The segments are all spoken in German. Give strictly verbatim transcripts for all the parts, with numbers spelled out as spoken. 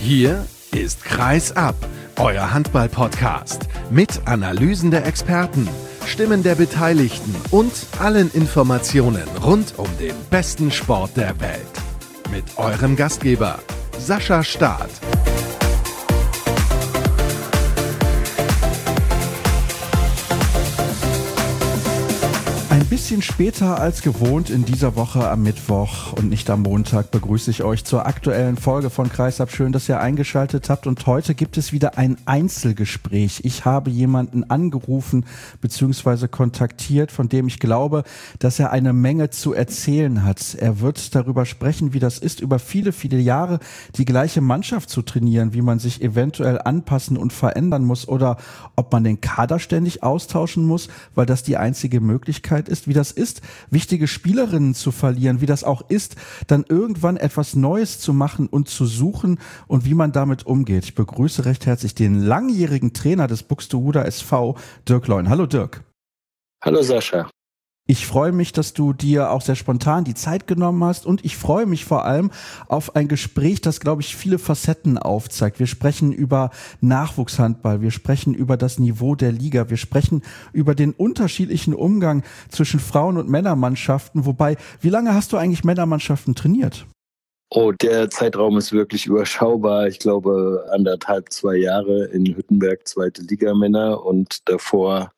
Hier ist Kreis ab, euer Handball-Podcast mit Analysen der Experten, Stimmen der Beteiligten und allen Informationen rund um den besten Sport der Welt. Mit eurem Gastgeber Sascha Staat. Ein bisschen später als gewohnt in dieser Woche am Mittwoch und nicht am Montag begrüße ich euch zur aktuellen Folge von Kreisab. Schön, dass ihr eingeschaltet habt, und heute gibt es wieder ein Einzelgespräch. Ich habe jemanden angerufen bzw. kontaktiert, von dem ich glaube, dass er eine Menge zu erzählen hat. Er wird darüber sprechen, wie das ist, über viele, viele Jahre die gleiche Mannschaft zu trainieren, wie man sich eventuell anpassen und verändern muss oder ob man den Kader ständig austauschen muss, weil das die einzige Möglichkeit ist, wie das ist, wichtige Spielerinnen zu verlieren, wie das auch ist, dann irgendwann etwas Neues zu machen und zu suchen und wie man damit umgeht. Ich begrüße recht herzlich den langjährigen Trainer des Buxtehuder S V, Dirk Leun. Hallo Dirk. Hallo Sascha. Ich freue mich, dass du dir auch sehr spontan die Zeit genommen hast, und ich freue mich vor allem auf ein Gespräch, das, glaube ich, viele Facetten aufzeigt. Wir sprechen über Nachwuchshandball, wir sprechen über das Niveau der Liga, wir sprechen über den unterschiedlichen Umgang zwischen Frauen- und Männermannschaften. Wobei, wie lange hast du eigentlich Männermannschaften trainiert? Oh, der Zeitraum ist wirklich überschaubar. Ich glaube, anderthalb, zwei Jahre in Hüttenberg, zweite Liga Männer, und davor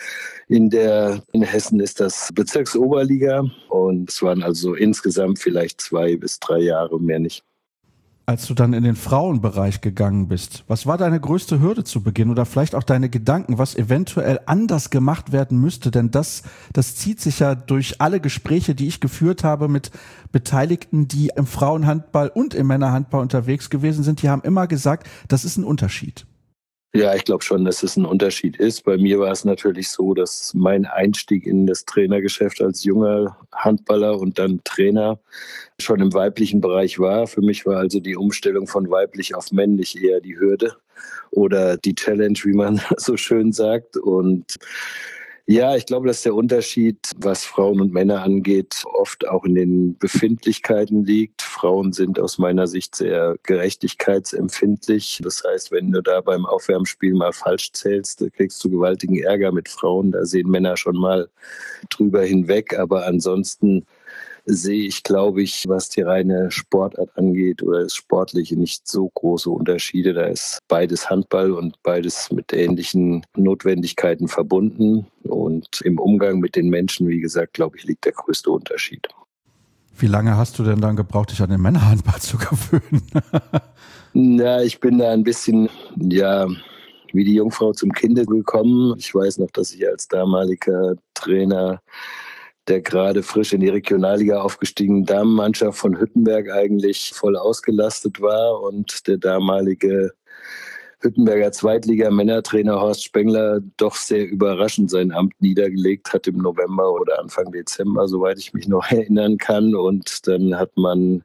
In der in Hessen ist das Bezirksoberliga, und es waren also insgesamt vielleicht zwei bis drei Jahre, mehr nicht. Als du dann in den Frauenbereich gegangen bist, was war deine größte Hürde zu Beginn oder vielleicht auch deine Gedanken, was eventuell anders gemacht werden müsste? Denn das, das zieht sich ja durch alle Gespräche, die ich geführt habe mit Beteiligten, die im Frauenhandball und im Männerhandball unterwegs gewesen sind. Die haben immer gesagt, das ist ein Unterschied. Ja, ich glaube schon, dass es ein Unterschied ist. Bei mir war es natürlich so, dass mein Einstieg in das Trainergeschäft als junger Handballer und dann Trainer schon im weiblichen Bereich war. Für mich war also die Umstellung von weiblich auf männlich eher die Hürde oder die Challenge, wie man so schön sagt. Und ja, ich glaube, dass der Unterschied, was Frauen und Männer angeht, oft auch in den Befindlichkeiten liegt. Frauen sind aus meiner Sicht sehr gerechtigkeitsempfindlich. Das heißt, wenn du da beim Aufwärmspiel mal falsch zählst, kriegst du gewaltigen Ärger mit Frauen. Da sehen Männer schon mal drüber hinweg. Aber ansonsten sehe ich, glaube ich, was die reine Sportart angeht oder das Sportliche, nicht so große Unterschiede. Da ist beides Handball und beides mit ähnlichen Notwendigkeiten verbunden. Und im Umgang mit den Menschen, wie gesagt, glaube ich, liegt der größte Unterschied. Wie lange hast du denn dann gebraucht, dich an den Männerhandball zu gewöhnen? Na, ich bin da ein bisschen, ja, wie die Jungfrau zum Kinde gekommen. Ich weiß noch, dass ich als damaliger Trainer der gerade frisch in die Regionalliga aufgestiegenen Damenmannschaft von Hüttenberg eigentlich voll ausgelastet war, und der damalige Hüttenberger Zweitliga-Männertrainer Horst Spengler doch sehr überraschend sein Amt niedergelegt hat im November oder Anfang Dezember, soweit ich mich noch erinnern kann. Und dann hat man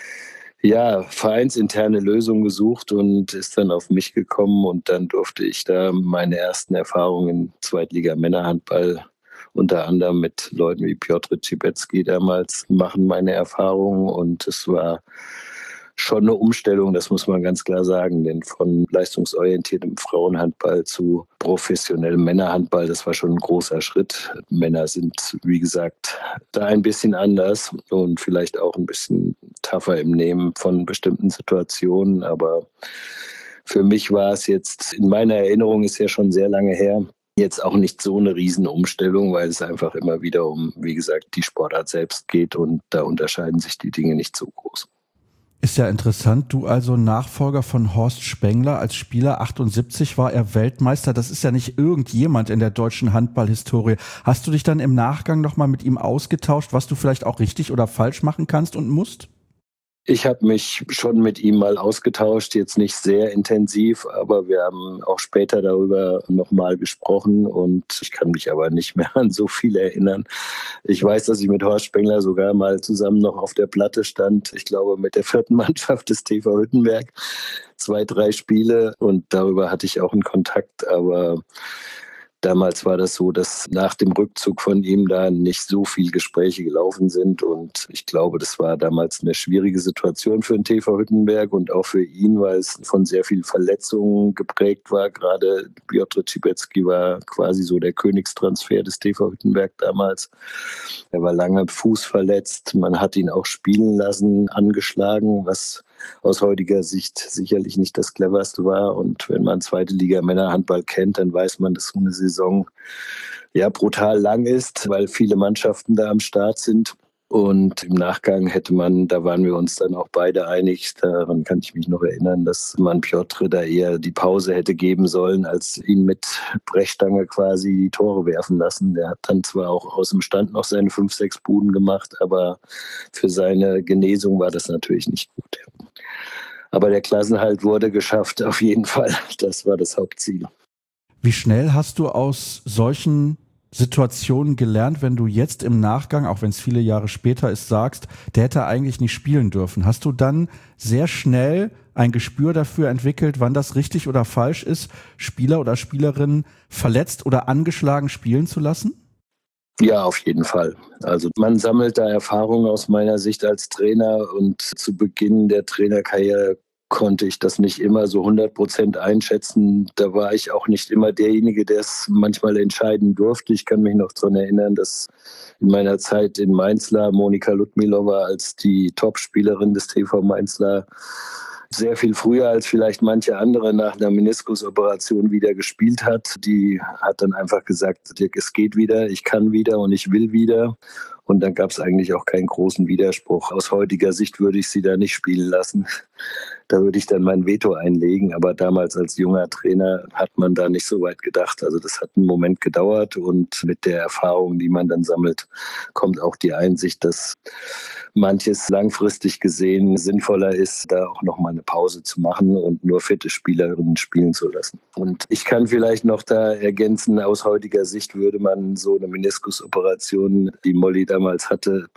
ja vereinsinterne Lösungen gesucht und ist dann auf mich gekommen, und dann durfte ich da meine ersten Erfahrungen im Zweitliga-Männerhandball unter anderem mit Leuten wie Piotr Cibecki damals machen, meine Erfahrungen. Und es war schon eine Umstellung, das muss man ganz klar sagen, denn von leistungsorientiertem Frauenhandball zu professionellem Männerhandball, das war schon ein großer Schritt. Männer sind, wie gesagt, da ein bisschen anders und vielleicht auch ein bisschen tougher im Nehmen von bestimmten Situationen, aber für mich war es jetzt, in meiner Erinnerung ist ja schon sehr lange her, jetzt auch nicht so eine Riesenumstellung, weil es einfach immer wieder um, wie gesagt, die Sportart selbst geht, und da unterscheiden sich die Dinge nicht so groß. Ist ja interessant, du also Nachfolger von Horst Spengler. Als Spieler achtundsiebzig war er Weltmeister. Das ist ja nicht irgendjemand in der deutschen Handballhistorie. Hast du dich dann im Nachgang nochmal mit ihm ausgetauscht, was du vielleicht auch richtig oder falsch machen kannst und musst? Ich habe mich schon mit ihm mal ausgetauscht, jetzt nicht sehr intensiv, aber wir haben auch später darüber nochmal gesprochen, und ich kann mich aber nicht mehr an so viel erinnern. Ich weiß, dass ich mit Horst Spengler sogar mal zusammen noch auf der Platte stand, ich glaube mit der vierten Mannschaft des T V Hüttenberg, zwei, drei Spiele, und darüber hatte ich auch einen Kontakt, aber Damals war das so, dass nach dem Rückzug von ihm da nicht so viel Gespräche gelaufen sind und ich glaube, das war damals eine schwierige Situation für den T V Hüttenberg und auch für ihn, weil es von sehr vielen Verletzungen geprägt war. Gerade Piotr Cibecki war quasi so der Königstransfer des T V Hüttenberg damals. Er war lange fußverletzt, man hat ihn auch spielen lassen, angeschlagen, was aus heutiger Sicht sicherlich nicht das cleverste war. Und wenn man zweite Liga Männerhandball kennt, dann weiß man, dass so eine Saison ja brutal lang ist, weil viele Mannschaften da am Start sind. Und im Nachgang hätte man, da waren wir uns dann auch beide einig, daran kann ich mich noch erinnern, dass man Piotr da eher die Pause hätte geben sollen, als ihn mit Brechstange quasi die Tore werfen lassen. Der hat dann zwar auch aus dem Stand noch seine fünf, sechs Buden gemacht, aber für seine Genesung war das natürlich nicht gut. Aber der Klassenhalt wurde geschafft, auf jeden Fall. Das war das Hauptziel. Wie schnell hast du aus solchen Situationen gelernt, wenn du jetzt im Nachgang, auch wenn es viele Jahre später ist, sagst, der hätte eigentlich nicht spielen dürfen? Hast du dann sehr schnell ein Gespür dafür entwickelt, wann das richtig oder falsch ist, Spieler oder Spielerinnen verletzt oder angeschlagen spielen zu lassen? Ja, auf jeden Fall. Also man sammelt da Erfahrung aus meiner Sicht als Trainer und zu Beginn der Trainerkarriere konnte ich das nicht immer so hundert Prozent einschätzen. Da war ich auch nicht immer derjenige, der es manchmal entscheiden durfte. Ich kann mich noch daran erinnern, dass in meiner Zeit in Mainzlar Monika Ludmilova als die Topspielerin des T V Mainzlar sehr viel früher als vielleicht manche andere nach einer Meniskusoperation wieder gespielt hat. Die hat dann einfach gesagt, Dirk, es geht wieder, ich kann wieder und ich will wieder. Und dann gab es eigentlich auch keinen großen Widerspruch. Aus heutiger Sicht würde ich sie da nicht spielen lassen. Da würde ich dann mein Veto einlegen. Aber damals als junger Trainer hat man da nicht so weit gedacht. Also das hat einen Moment gedauert. Und mit der Erfahrung, die man dann sammelt, kommt auch die Einsicht, dass manches langfristig gesehen sinnvoller ist, da auch nochmal eine Pause zu machen und nur fitte Spielerinnen spielen zu lassen. Und ich kann vielleicht noch da ergänzen, aus heutiger Sicht würde man so eine Meniskusoperation, die Molly damals hatte,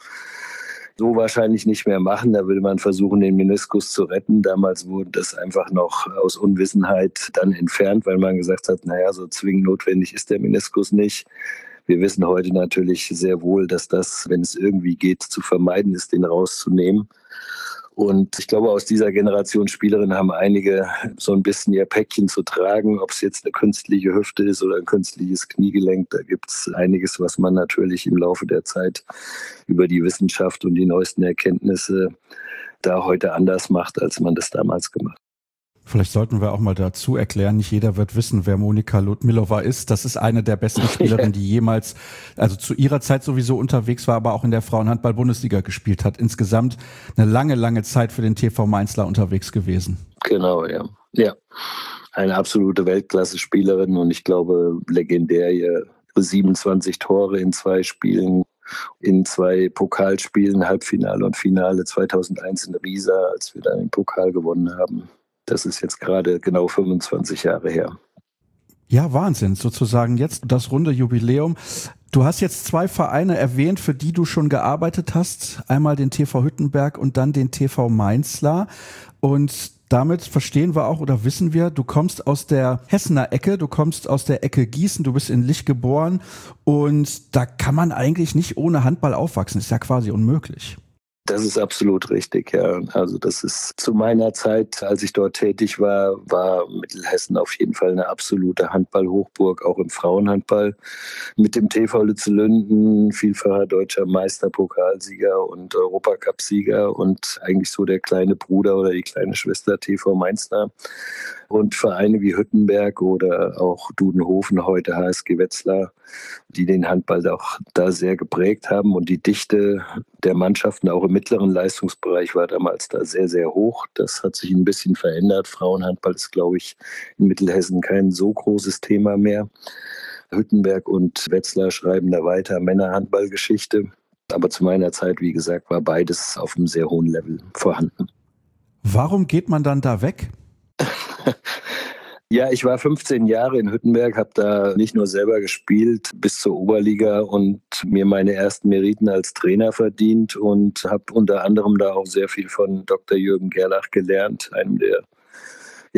so wahrscheinlich nicht mehr machen. Da will man versuchen, den Meniskus zu retten. Damals wurde das einfach noch aus Unwissenheit dann entfernt, weil man gesagt hat, naja, so zwingend notwendig ist der Meniskus nicht. Wir wissen heute natürlich sehr wohl, dass das, wenn es irgendwie geht, zu vermeiden ist, den rauszunehmen. Und ich glaube, aus dieser Generation Spielerinnen haben einige so ein bisschen ihr Päckchen zu tragen, ob es jetzt eine künstliche Hüfte ist oder ein künstliches Kniegelenk. Da gibt es einiges, was man natürlich im Laufe der Zeit über die Wissenschaft und die neuesten Erkenntnisse da heute anders macht, als man das damals gemacht hat. Vielleicht sollten wir auch mal dazu erklären, nicht jeder wird wissen, wer Monika Ludmilova ist. Das ist eine der besten Spielerinnen, die jemals, also zu ihrer Zeit sowieso unterwegs war, aber auch in der Frauenhandball-Bundesliga gespielt hat. Insgesamt eine lange, lange Zeit für den T V Mainzlar unterwegs gewesen. Genau, ja. Ja, eine absolute Weltklasse-Spielerin und ich glaube, legendär ihr siebenundzwanzig Tore in zwei Spielen, in zwei Pokalspielen, Halbfinale und Finale zweitausendeins in Riesa, als wir dann den Pokal gewonnen haben. Das ist jetzt gerade genau fünfundzwanzig Jahre her. Ja, Wahnsinn, sozusagen jetzt das runde Jubiläum. Du hast jetzt zwei Vereine erwähnt, für die du schon gearbeitet hast. Einmal den T V Hüttenberg und dann den T V Mainzlar. Und damit verstehen wir auch oder wissen wir, du kommst aus der Hessener Ecke, du kommst aus der Ecke Gießen, du bist in Lich geboren. Und da kann man eigentlich nicht ohne Handball aufwachsen. Ist ja quasi unmöglich. Das ist absolut richtig, ja. Also das ist zu meiner Zeit, als ich dort tätig war, war Mittelhessen auf jeden Fall eine absolute Handball-Hochburg, auch im Frauenhandball. Mit dem T V Lützelünden, vielfacher deutscher Meisterpokalsieger und Europacup-Sieger und eigentlich so der kleine Bruder oder die kleine Schwester T V Mainzlar. Und Vereine wie Hüttenberg oder auch Dudenhofen, heute H S G Wetzlar, die den Handball auch da sehr geprägt haben. Und die Dichte der Mannschaften auch im mittleren Leistungsbereich war damals da sehr, sehr hoch. Das hat sich ein bisschen verändert. Frauenhandball ist, glaube ich, in Mittelhessen kein so großes Thema mehr. Hüttenberg und Wetzlar schreiben da weiter Männerhandballgeschichte. Aber zu meiner Zeit, wie gesagt, war beides auf einem sehr hohen Level vorhanden. Warum geht man dann da weg? Ja, ich war fünfzehn Jahre in Hüttenberg, habe da nicht nur selber gespielt bis zur Oberliga und mir meine ersten Meriten als Trainer verdient und habe unter anderem da auch sehr viel von Doktor Jürgen Gerlach gelernt, einem der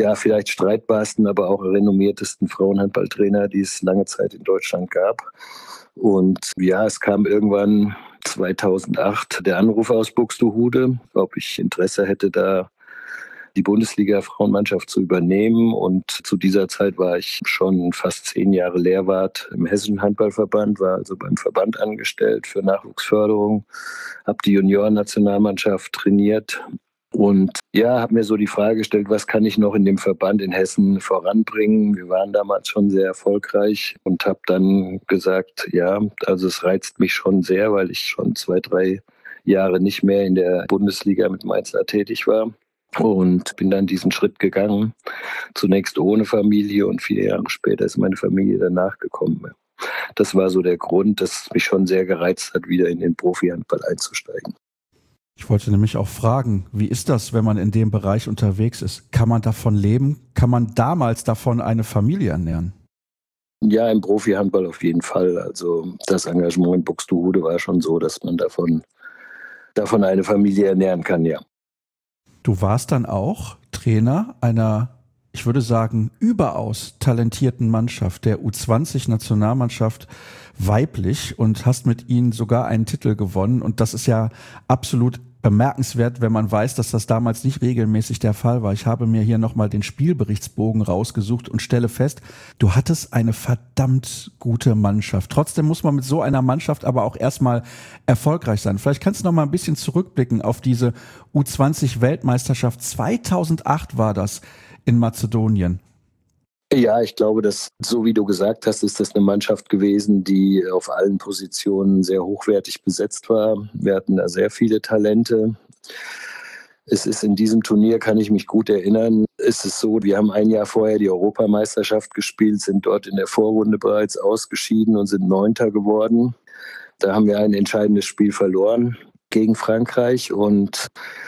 ja, vielleicht streitbarsten, aber auch renommiertesten Frauenhandballtrainer, die es lange Zeit in Deutschland gab. Und ja, es kam irgendwann zweitausendacht der Anruf aus Buxtehude, ob ich Interesse hätte, da die Bundesliga-Frauenmannschaft zu übernehmen. Und zu dieser Zeit war ich schon fast zehn Jahre Lehrwart im Hessischen Handballverband, war also beim Verband angestellt für Nachwuchsförderung, habe die Juniorennationalmannschaft trainiert. Und ja, habe mir so die Frage gestellt, was kann ich noch in dem Verband in Hessen voranbringen? Wir waren damals schon sehr erfolgreich und habe dann gesagt, ja, also es reizt mich schon sehr, weil ich schon zwei, drei Jahre nicht mehr in der Bundesliga mit Mainz tätig war. Und bin dann diesen Schritt gegangen, zunächst ohne Familie und vier Jahre später ist meine Familie danach gekommen. Das war so der Grund, dass mich schon sehr gereizt hat, wieder in den Profihandball einzusteigen. Ich wollte nämlich auch fragen, wie ist das, wenn man in dem Bereich unterwegs ist? Kann man davon leben? Kann man damals davon eine Familie ernähren? Ja, im Profihandball auf jeden Fall. Also das Engagement in Buxtehude war schon so, dass man davon, davon eine Familie ernähren kann, ja. Du warst dann auch Trainer einer, ich würde sagen, überaus talentierten Mannschaft, der U zwanzig Nationalmannschaft weiblich, und hast mit ihnen sogar einen Titel gewonnen. Und das ist ja absolut bemerkenswert, wenn man weiß, dass das damals nicht regelmäßig der Fall war. Ich habe mir hier nochmal den Spielberichtsbogen rausgesucht und stelle fest, du hattest eine verdammt gute Mannschaft. Trotzdem muss man mit so einer Mannschaft aber auch erstmal erfolgreich sein. Vielleicht kannst du noch mal ein bisschen zurückblicken auf diese U zwanzig Weltmeisterschaft. zweitausendacht war das in Mazedonien. Ja, ich glaube, dass, so wie du gesagt hast, ist das eine Mannschaft gewesen, die auf allen Positionen sehr hochwertig besetzt war. Wir hatten da sehr viele Talente. Es ist in diesem Turnier, kann ich mich gut erinnern, ist es so, wir haben ein Jahr vorher die Europameisterschaft gespielt, sind dort in der Vorrunde bereits ausgeschieden und sind Neunter geworden. Da haben wir ein entscheidendes Spiel verloren gegen Frankreich. Und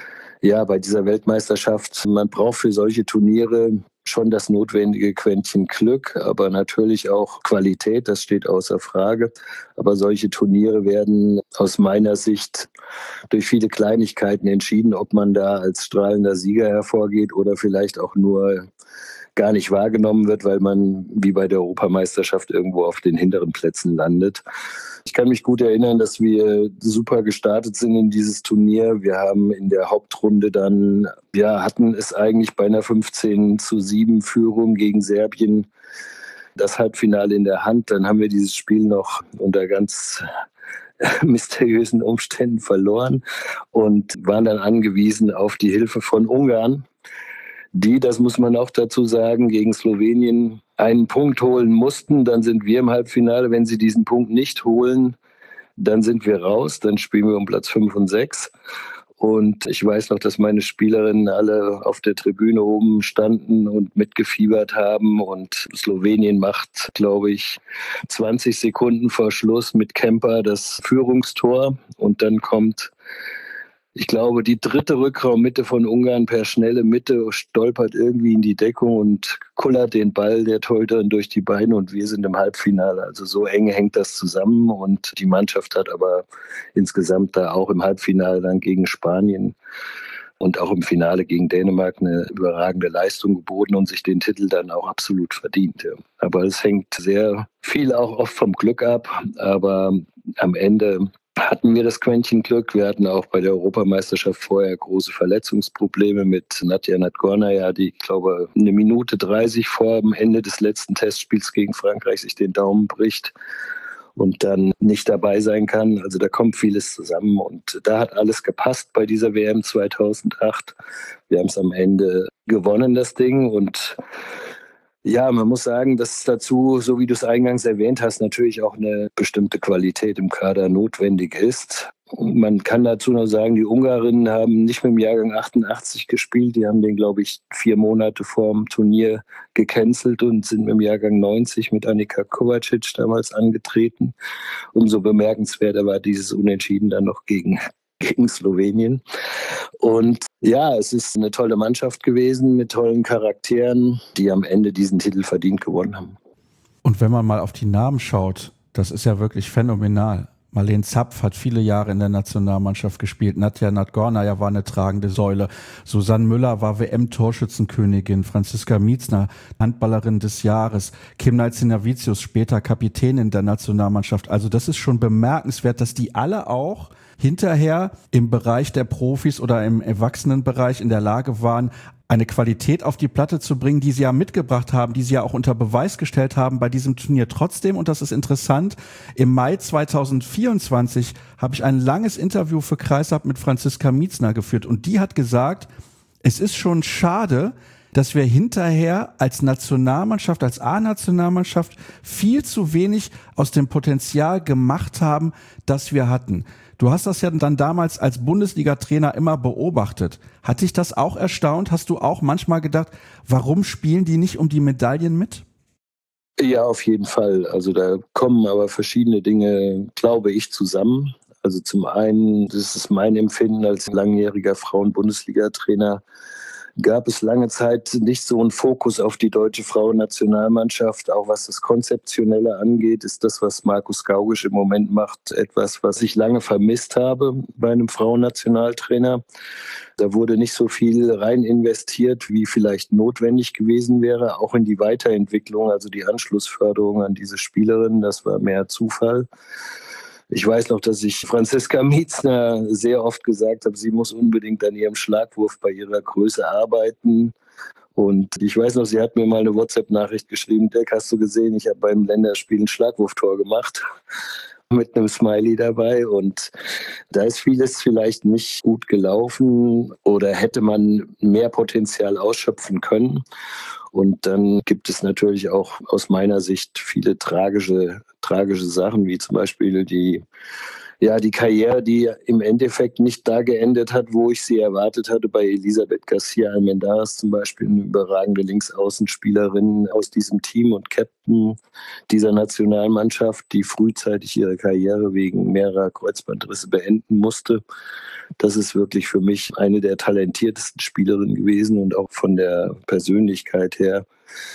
ja, bei dieser Weltmeisterschaft, man braucht für solche Turniere schon das notwendige Quäntchen Glück, aber natürlich auch Qualität, das steht außer Frage. Aber solche Turniere werden aus meiner Sicht durch viele Kleinigkeiten entschieden, ob man da als strahlender Sieger hervorgeht oder vielleicht auch nur gar nicht wahrgenommen wird, weil man wie bei der Europameisterschaft irgendwo auf den hinteren Plätzen landet. Ich kann mich gut erinnern, dass wir super gestartet sind in dieses Turnier. Wir haben in der Hauptrunde dann, ja, hatten es eigentlich bei einer fünfzehn zu sieben Führung gegen Serbien das Halbfinale in der Hand. Dann haben wir dieses Spiel noch unter ganz mysteriösen Umständen verloren und waren dann angewiesen auf die Hilfe von Ungarn, die, das muss man auch dazu sagen, gegen Slowenien einen Punkt holen mussten. Dann sind wir im Halbfinale. Wenn sie diesen Punkt nicht holen, dann sind wir raus. Dann spielen wir um Platz fünf und sechs. Und ich weiß noch, dass meine Spielerinnen alle auf der Tribüne oben standen und mitgefiebert haben. Und Slowenien macht, glaube ich, zwanzig Sekunden vor Schluss mit Kemper das Führungstor. Und dann kommt, ich glaube, die dritte Rückraummitte von Ungarn per schnelle Mitte, stolpert irgendwie in die Deckung und kullert den Ball der Torhüterin durch die Beine und wir sind im Halbfinale. Also so eng hängt das zusammen und die Mannschaft hat aber insgesamt da auch im Halbfinale dann gegen Spanien und auch im Finale gegen Dänemark eine überragende Leistung geboten und sich den Titel dann auch absolut verdient. Ja. Aber es hängt sehr viel auch oft vom Glück ab, aber am Ende hatten wir das Quäntchen Glück. Wir hatten auch bei der Europameisterschaft vorher große Verletzungsprobleme mit Nadja Nadgornaja, die, ich glaube, eine Minute dreißig vor dem Ende des letzten Testspiels gegen Frankreich sich den Daumen bricht und dann nicht dabei sein kann. Also da kommt vieles zusammen und da hat alles gepasst bei dieser W M zweitausendacht. Wir haben es am Ende gewonnen, das Ding, und ja, man muss sagen, dass dazu, so wie du es eingangs erwähnt hast, natürlich auch eine bestimmte Qualität im Kader notwendig ist. Und man kann dazu noch sagen, die Ungarinnen haben nicht mit dem Jahrgang achtundachtzig gespielt, die haben den, glaube ich, vier Monate vor dem Turnier gecancelt und sind mit dem Jahrgang neunzig mit Annika Kovacic damals angetreten. Umso bemerkenswerter war dieses Unentschieden dann noch gegen gegen Slowenien. Und ja, es ist eine tolle Mannschaft gewesen mit tollen Charakteren, die am Ende diesen Titel verdient gewonnen haben. Und wenn man mal auf die Namen schaut, das ist ja wirklich phänomenal. Marleen Zapf hat viele Jahre in der Nationalmannschaft gespielt. Nadja Nadgornaja war eine tragende Säule. Susanne Müller war W M-Torschützenkönigin. Franziska Mietzner, Handballerin des Jahres. Kim Naitziner-Vicius, später Kapitänin der Nationalmannschaft. Also das ist schon bemerkenswert, dass die alle auch hinterher im Bereich der Profis oder im Erwachsenenbereich in der Lage waren, eine Qualität auf die Platte zu bringen, die sie ja mitgebracht haben, die sie ja auch unter Beweis gestellt haben bei diesem Turnier. Trotzdem, und das ist interessant, im Mai zweitausendvierundzwanzig habe ich ein langes Interview für Kreisab mit Franziska Mietzner geführt und die hat gesagt, es ist schon schade, dass wir hinterher als Nationalmannschaft, als A-Nationalmannschaft viel zu wenig aus dem Potenzial gemacht haben, das wir hatten. Du hast das ja dann damals als Bundesliga-Trainer immer beobachtet. Hat dich das auch erstaunt? Hast du auch manchmal gedacht, warum spielen die nicht um die Medaillen mit? Ja, auf jeden Fall. Also da kommen aber verschiedene Dinge, glaube ich, zusammen. Also zum einen, das ist mein Empfinden als langjähriger Frauen-Bundesliga-Trainer, gab es lange Zeit nicht so einen Fokus auf die deutsche Frauennationalmannschaft. Auch was das Konzeptionelle angeht, ist das, was Markus Gaugisch im Moment macht, etwas, was ich lange vermisst habe bei einem Frauennationaltrainer. Da wurde nicht so viel rein investiert, wie vielleicht notwendig gewesen wäre, auch in die Weiterentwicklung, also die Anschlussförderung an diese Spielerinnen. Das war mehr Zufall. Ich weiß noch, dass ich Franziska Mietzner sehr oft gesagt habe, sie muss unbedingt an ihrem Schlagwurf bei ihrer Größe arbeiten. Und ich weiß noch, sie hat mir mal eine WhatsApp-Nachricht geschrieben, Dirk, hast du gesehen, ich habe beim Länderspiel ein Schlagwurftor gemacht mit einem Smiley dabei. Und da ist vieles vielleicht nicht gut gelaufen oder hätte man mehr Potenzial ausschöpfen können. Und dann gibt es natürlich auch aus meiner Sicht viele tragische, tragische Sachen, wie zum Beispiel die, ja, die Karriere, die im Endeffekt nicht da geendet hat, wo ich sie erwartet hatte. Bei Elisabeth Garcia Almendares zum Beispiel, eine überragende Linksaußenspielerin aus diesem Team und Captain dieser Nationalmannschaft, die frühzeitig ihre Karriere wegen mehrerer Kreuzbandrisse beenden musste. Das ist wirklich für mich eine der talentiertesten Spielerinnen gewesen und auch von der Persönlichkeit her.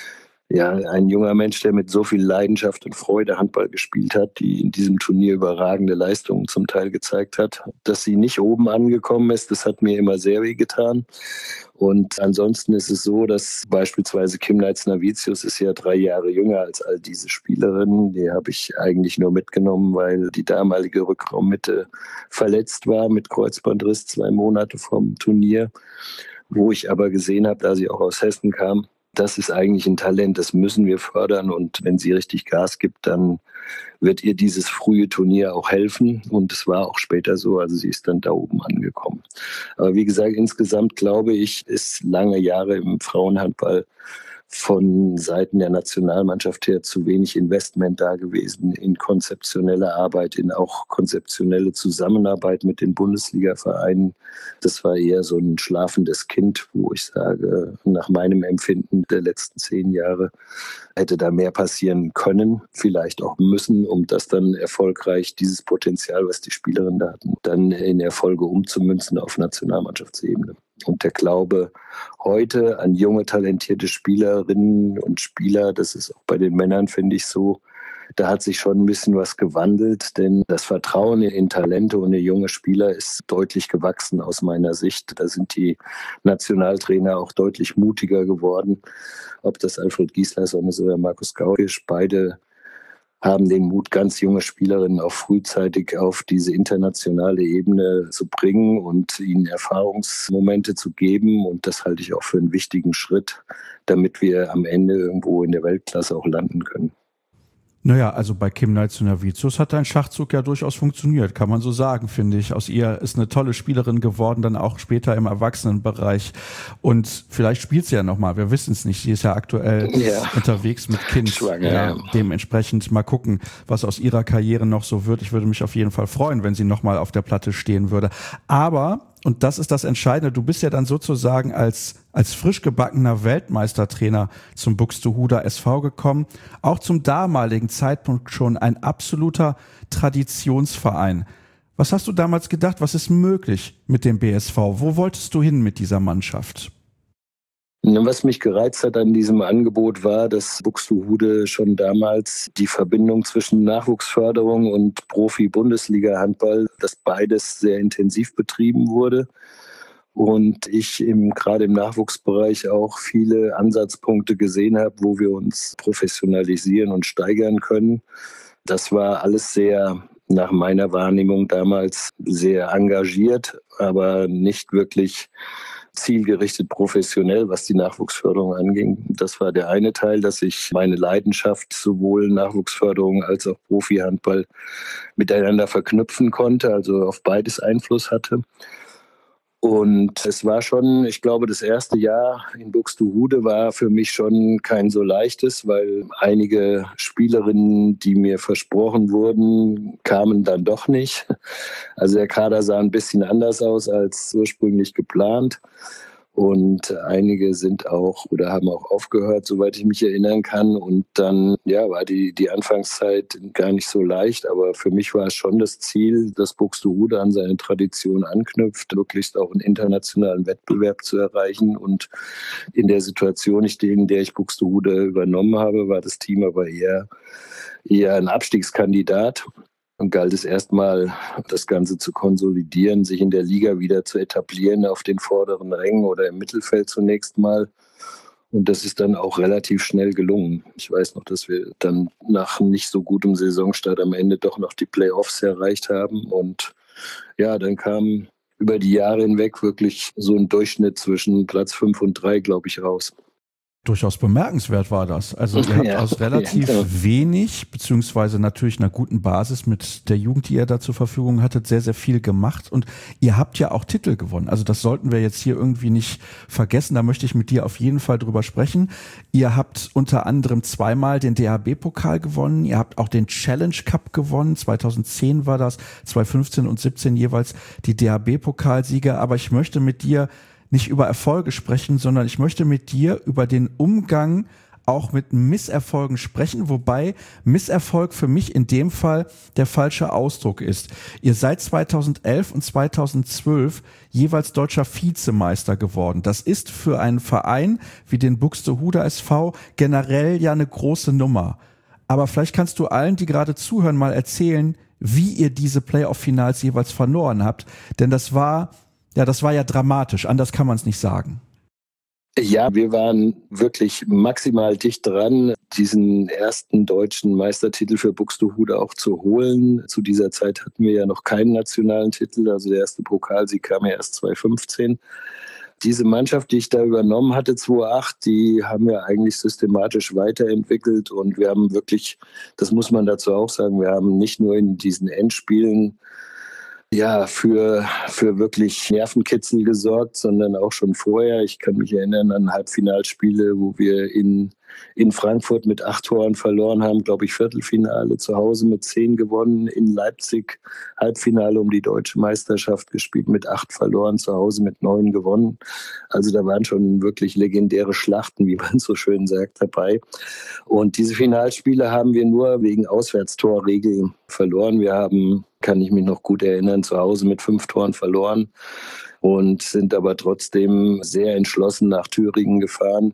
Ja, ein junger Mensch, der mit so viel Leidenschaft und Freude Handball gespielt hat, die in diesem Turnier überragende Leistungen zum Teil gezeigt hat. Dass sie nicht oben angekommen ist, das hat mir immer sehr weh getan. Und ansonsten ist es so, dass beispielsweise Kim Naitziner-Vicius ist ja drei Jahre jünger als all diese Spielerinnen. Die habe ich eigentlich nur mitgenommen, weil die damalige Rückraummitte verletzt war mit Kreuzbandriss zwei Monate vom Turnier. Wo ich aber gesehen habe, da sie auch aus Hessen kam, das ist eigentlich ein Talent, das müssen wir fördern und wenn sie richtig Gas gibt, dann wird ihr dieses frühe Turnier auch helfen und es war auch später so, also sie ist dann da oben angekommen. Aber wie gesagt, insgesamt glaube ich, ist lange Jahre im Frauenhandball von Seiten der Nationalmannschaft her zu wenig Investment da gewesen in konzeptionelle Arbeit, in auch konzeptionelle Zusammenarbeit mit den Bundesliga-Vereinen. Das war eher so ein schlafendes Kind, wo ich sage, nach meinem Empfinden der letzten zehn Jahre hätte da mehr passieren können, vielleicht auch müssen, um das dann erfolgreich, dieses Potenzial, was die Spielerinnen da hatten, dann in Erfolge umzumünzen auf Nationalmannschaftsebene. Und der Glaube heute an junge, talentierte Spielerinnen und Spieler, das ist auch bei den Männern, finde ich, so, da hat sich schon ein bisschen was gewandelt, denn das Vertrauen in Talente und in junge Spieler ist deutlich gewachsen aus meiner Sicht. Da sind die Nationaltrainer auch deutlich mutiger geworden. Ob das Alfred Gislason ist oder Markus Gaugisch, beide haben den Mut, ganz junge Spielerinnen auch frühzeitig auf diese internationale Ebene zu bringen und ihnen Erfahrungsmomente zu geben. Und das halte ich auch für einen wichtigen Schritt, damit wir am Ende irgendwo in der Weltklasse auch landen können. Naja, also bei Kim Naitziner-Vicius hat dein Schachzug ja durchaus funktioniert, kann man so sagen, finde ich. Aus ihr ist eine tolle Spielerin geworden, dann auch später im Erwachsenenbereich. Und vielleicht spielt sie ja nochmal, wir wissen es nicht. Sie ist ja aktuell ja. unterwegs mit Kind. Schwanger, ja, ja. Dementsprechend mal gucken, was aus ihrer Karriere noch so wird. Ich würde mich auf jeden Fall freuen, wenn sie nochmal auf der Platte stehen würde. Aber, und das ist das Entscheidende, du bist ja dann sozusagen als als frisch gebackener Weltmeistertrainer zum Buxtehuder S V gekommen, auch zum damaligen Zeitpunkt schon ein absoluter Traditionsverein. Was hast du damals gedacht, was ist möglich mit dem B S V? Wo wolltest du hin mit dieser Mannschaft? Was mich gereizt hat an diesem Angebot war, dass Buxtehude schon damals die Verbindung zwischen Nachwuchsförderung und Profi-Bundesliga-Handball, dass beides sehr intensiv betrieben wurde. Und ich im, gerade im Nachwuchsbereich auch viele Ansatzpunkte gesehen habe, wo wir uns professionalisieren und steigern können. Das war alles sehr, nach meiner Wahrnehmung damals, sehr engagiert, aber nicht wirklich zielgerichtet professionell, was die Nachwuchsförderung anging. Das war der eine Teil, dass ich meine Leidenschaft sowohl Nachwuchsförderung als auch Profi-Handball miteinander verknüpfen konnte, also auf beides Einfluss hatte. Und es war schon, ich glaube, das erste Jahr in Buxtehude war für mich schon kein so leichtes, weil einige Spielerinnen, die mir versprochen wurden, kamen dann doch nicht. Also der Kader sah ein bisschen anders aus als ursprünglich geplant. Und einige sind auch oder haben auch aufgehört, soweit ich mich erinnern kann. Und dann ja, war die, die Anfangszeit gar nicht so leicht. Aber für mich war es schon das Ziel, dass Buxtehude an seine Tradition anknüpft, möglichst auch einen internationalen Wettbewerb zu erreichen. Und in der Situation, in der ich Buxtehude übernommen habe, war das Team aber eher, eher ein Abstiegskandidat. Und galt es erstmal, das Ganze zu konsolidieren, sich in der Liga wieder zu etablieren auf den vorderen Rängen oder im Mittelfeld zunächst mal. Und das ist dann auch relativ schnell gelungen. Ich weiß noch, dass wir dann nach nicht so gutem Saisonstart am Ende doch noch die Playoffs erreicht haben. Und ja, dann kam über die Jahre hinweg wirklich so ein Durchschnitt zwischen Platz fünf und drei, glaube ich, raus. Durchaus bemerkenswert war das. Also ihr habt ja, aus relativ ja, wenig, beziehungsweise natürlich einer guten Basis mit der Jugend, die ihr da zur Verfügung hattet, sehr, sehr viel gemacht. Und ihr habt ja auch Titel gewonnen. Also das sollten wir jetzt hier irgendwie nicht vergessen. Da möchte ich mit dir auf jeden Fall drüber sprechen. Ihr habt unter anderem zweimal den D H B-Pokal gewonnen. Ihr habt auch den Challenge Cup gewonnen. zweitausendzehn war das, zweitausendfünfzehn und siebzehn jeweils die D H B-Pokalsieger. Aber ich möchte mit dir nicht über Erfolge sprechen, sondern ich möchte mit dir über den Umgang auch mit Misserfolgen sprechen, wobei Misserfolg für mich in dem Fall der falsche Ausdruck ist. Ihr seid zweitausendelf und zweitausendzwölf jeweils deutscher Vizemeister geworden. Das ist für einen Verein wie den Buxtehuder S V generell ja eine große Nummer. Aber vielleicht kannst du allen, die gerade zuhören, mal erzählen, wie ihr diese Playoff-Finals jeweils verloren habt. Denn das war Ja, das war ja dramatisch, anders kann man es nicht sagen. Ja, wir waren wirklich maximal dicht dran, diesen ersten deutschen Meistertitel für Buxtehude auch zu holen. Zu dieser Zeit hatten wir ja noch keinen nationalen Titel, also der erste Pokalsieg kam ja erst zweitausendfünfzehn. Diese Mannschaft, die ich da übernommen hatte, zweitausendacht, die haben wir eigentlich systematisch weiterentwickelt und wir haben wirklich, das muss man dazu auch sagen, wir haben nicht nur in diesen Endspielen ja, für, für wirklich Nervenkitzel gesorgt, sondern auch schon vorher. Ich kann mich erinnern an Halbfinalspiele, wo wir in, in Frankfurt mit acht Toren verloren haben, glaube ich, Viertelfinale, zu Hause mit zehn gewonnen, in Leipzig Halbfinale um die deutsche Meisterschaft gespielt, mit acht verloren, zu Hause mit neun gewonnen. Also da waren schon wirklich legendäre Schlachten, wie man so schön sagt, dabei. Und diese Finalspiele haben wir nur wegen Auswärtstorregeln verloren. Wir haben, kann ich mich noch gut erinnern, zu Hause mit fünf Toren verloren und sind aber trotzdem sehr entschlossen nach Thüringen gefahren,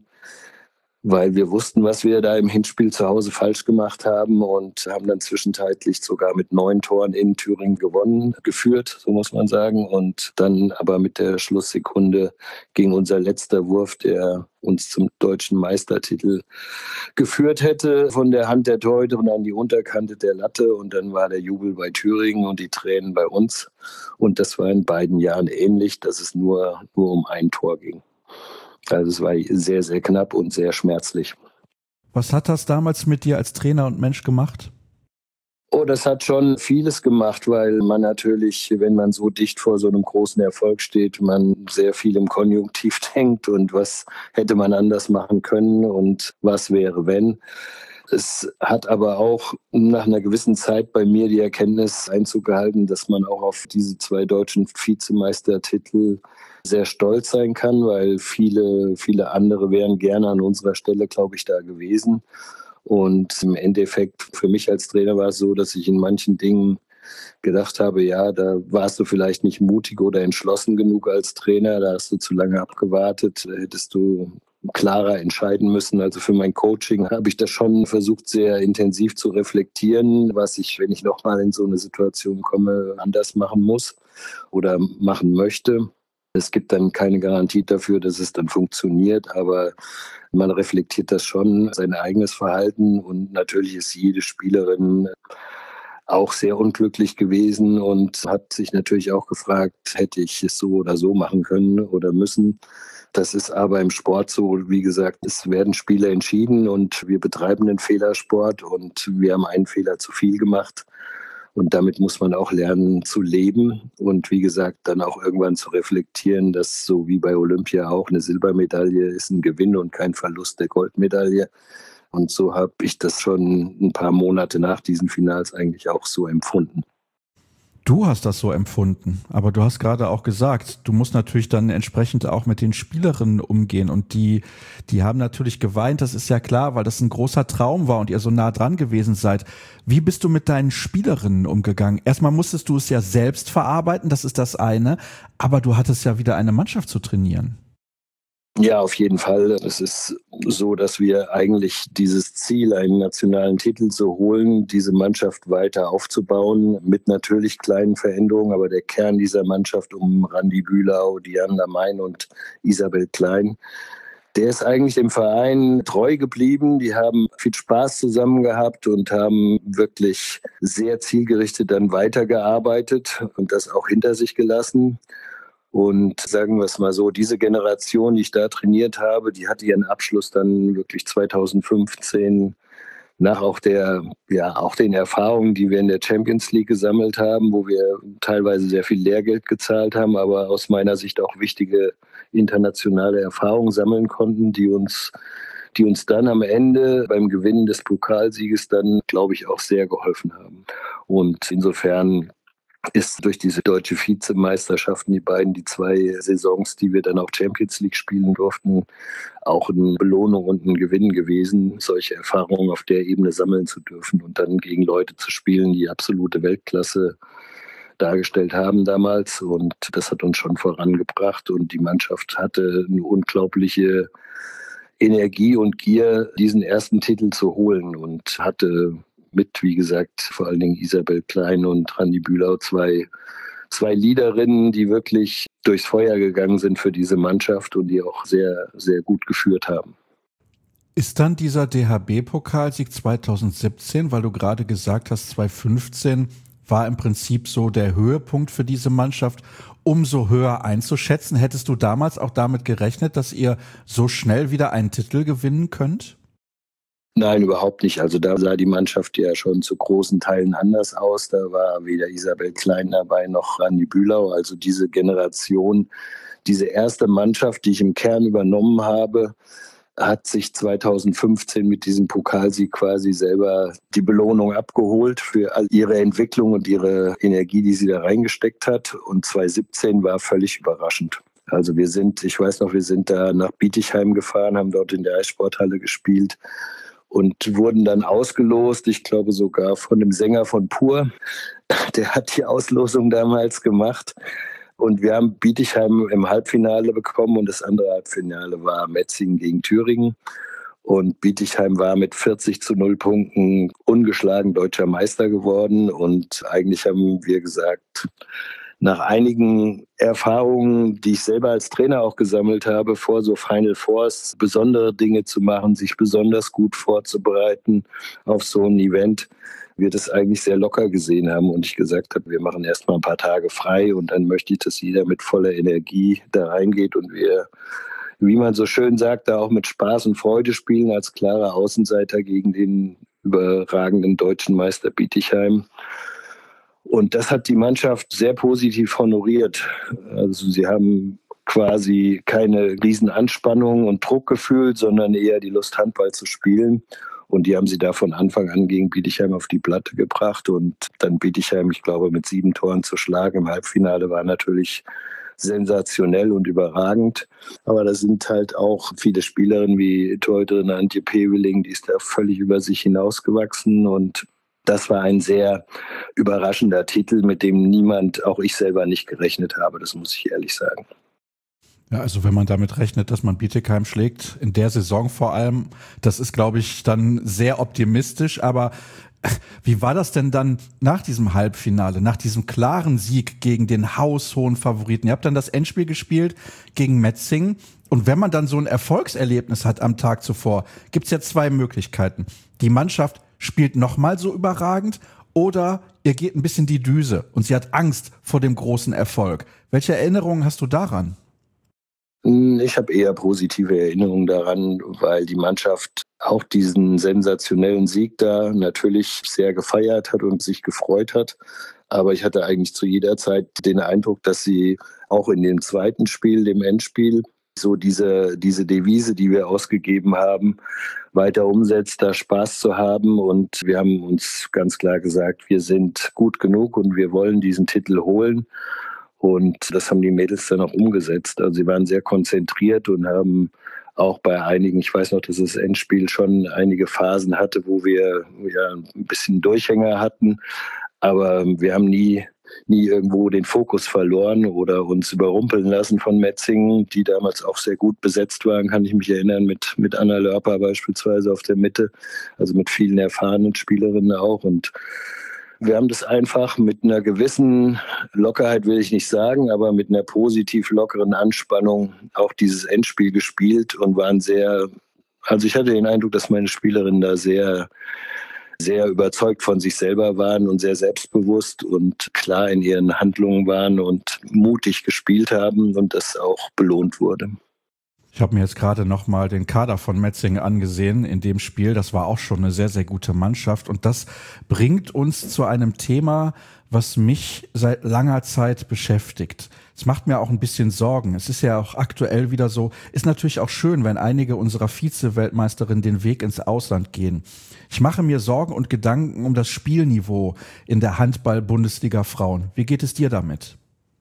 weil wir wussten, was wir da im Hinspiel zu Hause falsch gemacht haben und haben dann zwischenzeitlich sogar mit neun Toren in Thüringen gewonnen, geführt, so muss man sagen. Und dann aber mit der Schlusssekunde ging unser letzter Wurf, der uns zum deutschen Meistertitel geführt hätte, von der Hand der Torhüterin an die Unterkante der Latte. Und dann war der Jubel bei Thüringen und die Tränen bei uns. Und das war in beiden Jahren ähnlich, dass es nur, nur um ein Tor ging. Also es war sehr, sehr knapp und sehr schmerzlich. Was hat das damals mit dir als Trainer und Mensch gemacht? Oh, das hat schon vieles gemacht, weil man natürlich, wenn man so dicht vor so einem großen Erfolg steht, man sehr viel im Konjunktiv denkt und was hätte man anders machen können und was wäre, wenn. Es hat aber auch nach einer gewissen Zeit bei mir die Erkenntnis Einzug gehalten, dass man auch auf diese zwei deutschen Vizemeistertitel sehr stolz sein kann, weil viele, viele andere wären gerne an unserer Stelle, glaube ich, da gewesen. Und im Endeffekt für mich als Trainer war es so, dass ich in manchen Dingen gedacht habe, ja, da warst du vielleicht nicht mutig oder entschlossen genug als Trainer, da hast du zu lange abgewartet, da hättest du klarer entscheiden müssen. Also für mein Coaching habe ich das schon versucht, sehr intensiv zu reflektieren, was ich, wenn ich nochmal in so eine Situation komme, anders machen muss oder machen möchte. Es gibt dann keine Garantie dafür, dass es dann funktioniert, aber man reflektiert das schon, sein eigenes Verhalten, und natürlich ist jede Spielerin auch sehr unglücklich gewesen und hat sich natürlich auch gefragt, hätte ich es so oder so machen können oder müssen. Das ist aber im Sport so, wie gesagt, es werden Spiele entschieden und wir betreiben den Fehlersport und wir haben einen Fehler zu viel gemacht. Und damit muss man auch lernen zu leben und wie gesagt dann auch irgendwann zu reflektieren, dass so wie bei Olympia auch eine Silbermedaille ist ein Gewinn und kein Verlust der Goldmedaille. Und so habe ich das schon ein paar Monate nach diesen Finals eigentlich auch so empfunden. Du hast das so empfunden, aber du hast gerade auch gesagt, du musst natürlich dann entsprechend auch mit den Spielerinnen umgehen und die, die haben natürlich geweint, das ist ja klar, weil das ein großer Traum war und ihr so nah dran gewesen seid. Wie bist du mit deinen Spielerinnen umgegangen? Erstmal musstest du es ja selbst verarbeiten, das ist das eine, aber du hattest ja wieder eine Mannschaft zu trainieren. Ja, auf jeden Fall. Es ist so, dass wir eigentlich dieses Ziel, einen nationalen Titel zu holen, diese Mannschaft weiter aufzubauen, mit natürlich kleinen Veränderungen, aber der Kern dieser Mannschaft um Randi Bühlau, Diane Lamain und Isabel Klein, der ist eigentlich dem Verein treu geblieben. Die haben viel Spaß zusammen gehabt und haben wirklich sehr zielgerichtet dann weitergearbeitet und das auch hinter sich gelassen. Und sagen wir es mal so, diese Generation, die ich da trainiert habe, die hatte ihren Abschluss dann wirklich zwanzig fünfzehn nach auch der, ja, auch den Erfahrungen, die wir in der Champions League gesammelt haben, wo wir teilweise sehr viel Lehrgeld gezahlt haben, aber aus meiner Sicht auch wichtige internationale Erfahrungen sammeln konnten, die uns, die uns dann am Ende beim Gewinnen des Pokalsieges dann, glaube ich, auch sehr geholfen haben. Und insofern ist durch diese deutsche Vizemeisterschaften, die beiden, die zwei Saisons, die wir dann auch Champions League spielen durften, auch eine Belohnung und ein Gewinn gewesen, solche Erfahrungen auf der Ebene sammeln zu dürfen und dann gegen Leute zu spielen, die absolute Weltklasse dargestellt haben damals. Und das hat uns schon vorangebracht und die Mannschaft hatte eine unglaubliche Energie und Gier, diesen ersten Titel zu holen und hatte mit, wie gesagt, vor allen Dingen Isabel Klein und Randi Bühlau, zwei, zwei Leaderinnen, die wirklich durchs Feuer gegangen sind für diese Mannschaft und die auch sehr, sehr gut geführt haben. Ist dann dieser D H B-Pokalsieg zwanzig siebzehn, weil du gerade gesagt hast, zwanzig fünfzehn war im Prinzip so der Höhepunkt für diese Mannschaft, umso höher einzuschätzen? Hättest du damals auch damit gerechnet, dass ihr so schnell wieder einen Titel gewinnen könnt? Nein, überhaupt nicht. Also da sah die Mannschaft ja schon zu großen Teilen anders aus. Da war weder Isabel Klein dabei noch Randi Bühlau. Also diese Generation, diese erste Mannschaft, die ich im Kern übernommen habe, hat sich zwanzig fünfzehn mit diesem Pokalsieg quasi selber die Belohnung abgeholt für all ihre Entwicklung und ihre Energie, die sie da reingesteckt hat. Und zwanzig siebzehn war völlig überraschend. Also wir sind, ich weiß noch, wir sind da nach Bietigheim gefahren, haben dort in der Eissporthalle gespielt und wurden dann ausgelost, ich glaube sogar von dem Sänger von Pur. Der hat die Auslosung damals gemacht. Und wir haben Bietigheim im Halbfinale bekommen und das andere Halbfinale war Metzingen gegen Thüringen. Und Bietigheim war mit vierzig zu null Punkten ungeschlagen deutscher Meister geworden. Und eigentlich haben wir gesagt, nach einigen Erfahrungen, die ich selber als Trainer auch gesammelt habe, vor so Final Fours besondere Dinge zu machen, sich besonders gut vorzubereiten auf so ein Event, wir das eigentlich sehr locker gesehen haben und ich gesagt habe, wir machen erst mal ein paar Tage frei und dann möchte ich, dass jeder mit voller Energie da reingeht und wir, wie man so schön sagt, da auch mit Spaß und Freude spielen als klarer Außenseiter gegen den überragenden deutschen Meister Bietigheim. Und das hat die Mannschaft sehr positiv honoriert. Also sie haben quasi keine riesen Anspannung und Druck gefühlt, sondern eher die Lust, Handball zu spielen. Und die haben sie da von Anfang an gegen Bietigheim auf die Platte gebracht. Und dann Bietigheim, ich glaube, mit sieben Toren zu schlagen im Halbfinale war natürlich sensationell und überragend. Aber da sind halt auch viele Spielerinnen wie Torhüterin Antje Peveling, die ist da völlig über sich hinausgewachsen. Und das war ein sehr überraschender Titel, mit dem niemand, auch ich selber, nicht gerechnet habe. Das muss ich ehrlich sagen. Ja, also wenn man damit rechnet, dass man Bietigheim schlägt, in der Saison vor allem, das ist, glaube ich, dann sehr optimistisch. Aber wie war das denn dann nach diesem Halbfinale, nach diesem klaren Sieg gegen den haushohen Favoriten? Ihr habt dann das Endspiel gespielt gegen Metzingen. Und wenn man dann so ein Erfolgserlebnis hat am Tag zuvor, gibt's ja zwei Möglichkeiten. Die Mannschaft spielt nochmal so überragend oder ihr geht ein bisschen die Düse und sie hat Angst vor dem großen Erfolg. Welche Erinnerungen hast du daran? Ich habe eher positive Erinnerungen daran, weil die Mannschaft auch diesen sensationellen Sieg da natürlich sehr gefeiert hat und sich gefreut hat. Aber ich hatte eigentlich zu jeder Zeit den Eindruck, dass sie auch in dem zweiten Spiel, dem Endspiel, so diese, diese Devise, die wir ausgegeben haben, weiter umsetzt, da Spaß zu haben. Und wir haben uns ganz klar gesagt, wir sind gut genug und wir wollen diesen Titel holen. Und das haben die Mädels dann auch umgesetzt. Also sie waren sehr konzentriert und haben auch bei einigen, ich weiß noch, dass das Endspiel schon einige Phasen hatte, wo wir ja ein bisschen Durchhänger hatten. Aber wir haben nie, nie irgendwo den Fokus verloren oder uns überrumpeln lassen von Metzingen, die damals auch sehr gut besetzt waren, kann ich mich erinnern, mit, mit Anna Lörper beispielsweise auf der Mitte, also mit vielen erfahrenen Spielerinnen auch. Und wir haben das einfach mit einer gewissen Lockerheit, will ich nicht sagen, aber mit einer positiv lockeren Anspannung auch dieses Endspiel gespielt und waren sehr, also ich hatte den Eindruck, dass meine Spielerinnen da sehr, sehr überzeugt von sich selber waren und sehr selbstbewusst und klar in ihren Handlungen waren und mutig gespielt haben und das auch belohnt wurde. Ich habe mir jetzt gerade nochmal den Kader von Metzingen angesehen in dem Spiel. Das war auch schon eine sehr, sehr gute Mannschaft. Und das bringt uns zu einem Thema, was mich seit langer Zeit beschäftigt. Es macht mir auch ein bisschen Sorgen. Es ist ja auch aktuell wieder so, ist natürlich auch schön, wenn einige unserer Vize-Weltmeisterinnen den Weg ins Ausland gehen. Ich mache mir Sorgen und Gedanken um das Spielniveau in der Handball-Bundesliga Frauen. Wie geht es dir damit?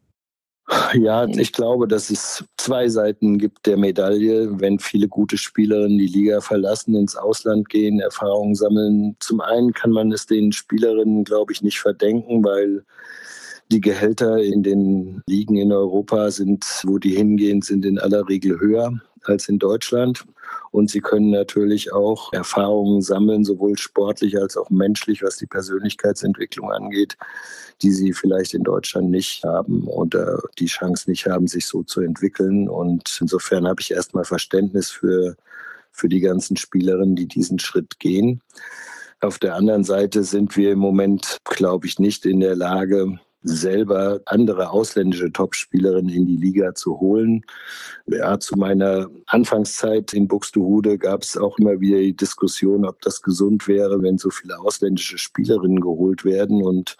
Ja, ich glaube, dass es zwei Seiten gibt der Medaille, wenn viele gute Spielerinnen die Liga verlassen, ins Ausland gehen, Erfahrungen sammeln. Zum einen kann man es den Spielerinnen, glaube ich, nicht verdenken, weil die Gehälter in den Ligen in Europa sind, wo die hingehen, sind in aller Regel höher als in Deutschland. Und sie können natürlich auch Erfahrungen sammeln, sowohl sportlich als auch menschlich, was die Persönlichkeitsentwicklung angeht, die sie vielleicht in Deutschland nicht haben oder die Chance nicht haben, sich so zu entwickeln. Und insofern habe ich erstmal Verständnis für, für die ganzen Spielerinnen, die diesen Schritt gehen. Auf der anderen Seite sind wir im Moment, glaube ich, nicht in der Lage, selber andere ausländische Topspielerinnen in die Liga zu holen. Ja, zu meiner Anfangszeit in Buxtehude gab es auch immer wieder die Diskussion, ob das gesund wäre, wenn so viele ausländische Spielerinnen geholt werden. Und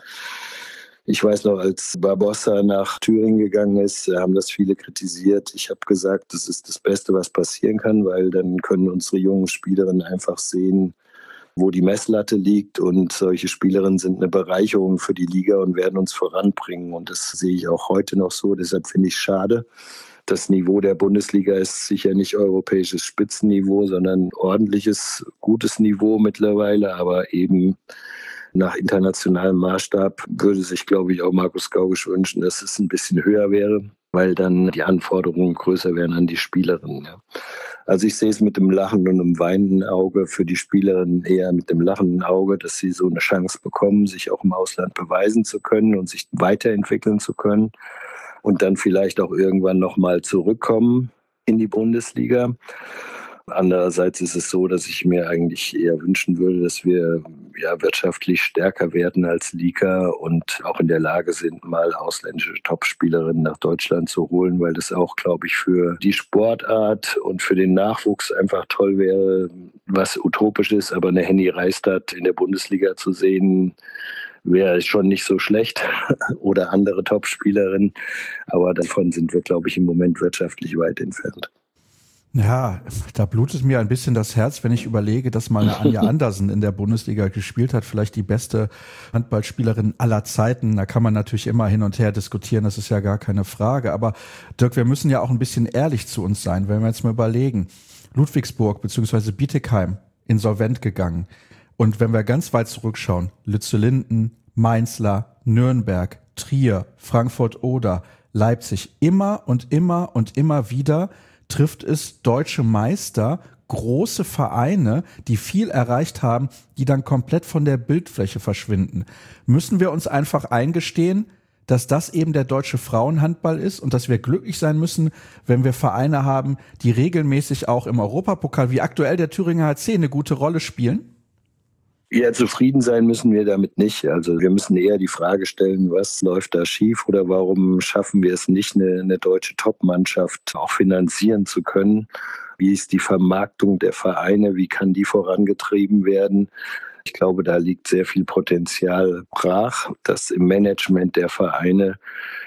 ich weiß noch, als Barbossa nach Thüringen gegangen ist, haben das viele kritisiert. Ich habe gesagt, das ist das Beste, was passieren kann, weil dann können unsere jungen Spielerinnen einfach sehen, wo die Messlatte liegt, und solche Spielerinnen sind eine Bereicherung für die Liga und werden uns voranbringen, und das sehe ich auch heute noch so. Deshalb finde ich es schade. Das Niveau der Bundesliga ist sicher nicht europäisches Spitzenniveau, sondern ordentliches, gutes Niveau mittlerweile, aber eben nach internationalem Maßstab würde sich, glaube ich, auch Markus Gaugisch wünschen, dass es ein bisschen höher wäre, weil dann die Anforderungen größer wären an die Spielerinnen. Ja. Also ich sehe es mit dem lachenden und dem weinenden Auge, für die Spielerinnen eher mit dem lachenden Auge, dass sie so eine Chance bekommen, sich auch im Ausland beweisen zu können und sich weiterentwickeln zu können und dann vielleicht auch irgendwann nochmal zurückkommen in die Bundesliga. Andererseits ist es so, dass ich mir eigentlich eher wünschen würde, dass wir ja wirtschaftlich stärker werden als Liga und auch in der Lage sind, mal ausländische Topspielerinnen nach Deutschland zu holen, weil das auch, glaube ich, für die Sportart und für den Nachwuchs einfach toll wäre, was utopisch ist, aber eine Henny Reistadt in der Bundesliga zu sehen, wäre schon nicht so schlecht, oder andere Topspielerinnen, aber davon sind wir, glaube ich, im Moment wirtschaftlich weit entfernt. Ja, da blutet mir ein bisschen das Herz, wenn ich überlege, dass mal eine Anja Andersen in der Bundesliga gespielt hat, vielleicht die beste Handballspielerin aller Zeiten. Da kann man natürlich immer hin und her diskutieren, das ist ja gar keine Frage. Aber Dirk, wir müssen ja auch ein bisschen ehrlich zu uns sein, wenn wir jetzt mal überlegen. Ludwigsburg bzw. Bietigheim insolvent gegangen. Und wenn wir ganz weit zurückschauen, Lützellinden, Mainzlar, Nürnberg, Trier, Frankfurt-Oder, Leipzig. Immer und immer und immer wieder trifft es deutsche Meister, große Vereine, die viel erreicht haben, die dann komplett von der Bildfläche verschwinden. Müssen wir uns einfach eingestehen, dass das eben der deutsche Frauenhandball ist und dass wir glücklich sein müssen, wenn wir Vereine haben, die regelmäßig auch im Europapokal, wie aktuell der Thüringer H C, eine gute Rolle spielen? Ja, zufrieden sein müssen wir damit nicht. Also wir müssen eher die Frage stellen, was läuft da schief oder warum schaffen wir es nicht, eine, eine deutsche Top-Mannschaft auch finanzieren zu können? Wie ist die Vermarktung der Vereine? Wie kann die vorangetrieben werden? Ich glaube, da liegt sehr viel Potenzial brach, dass im Management der Vereine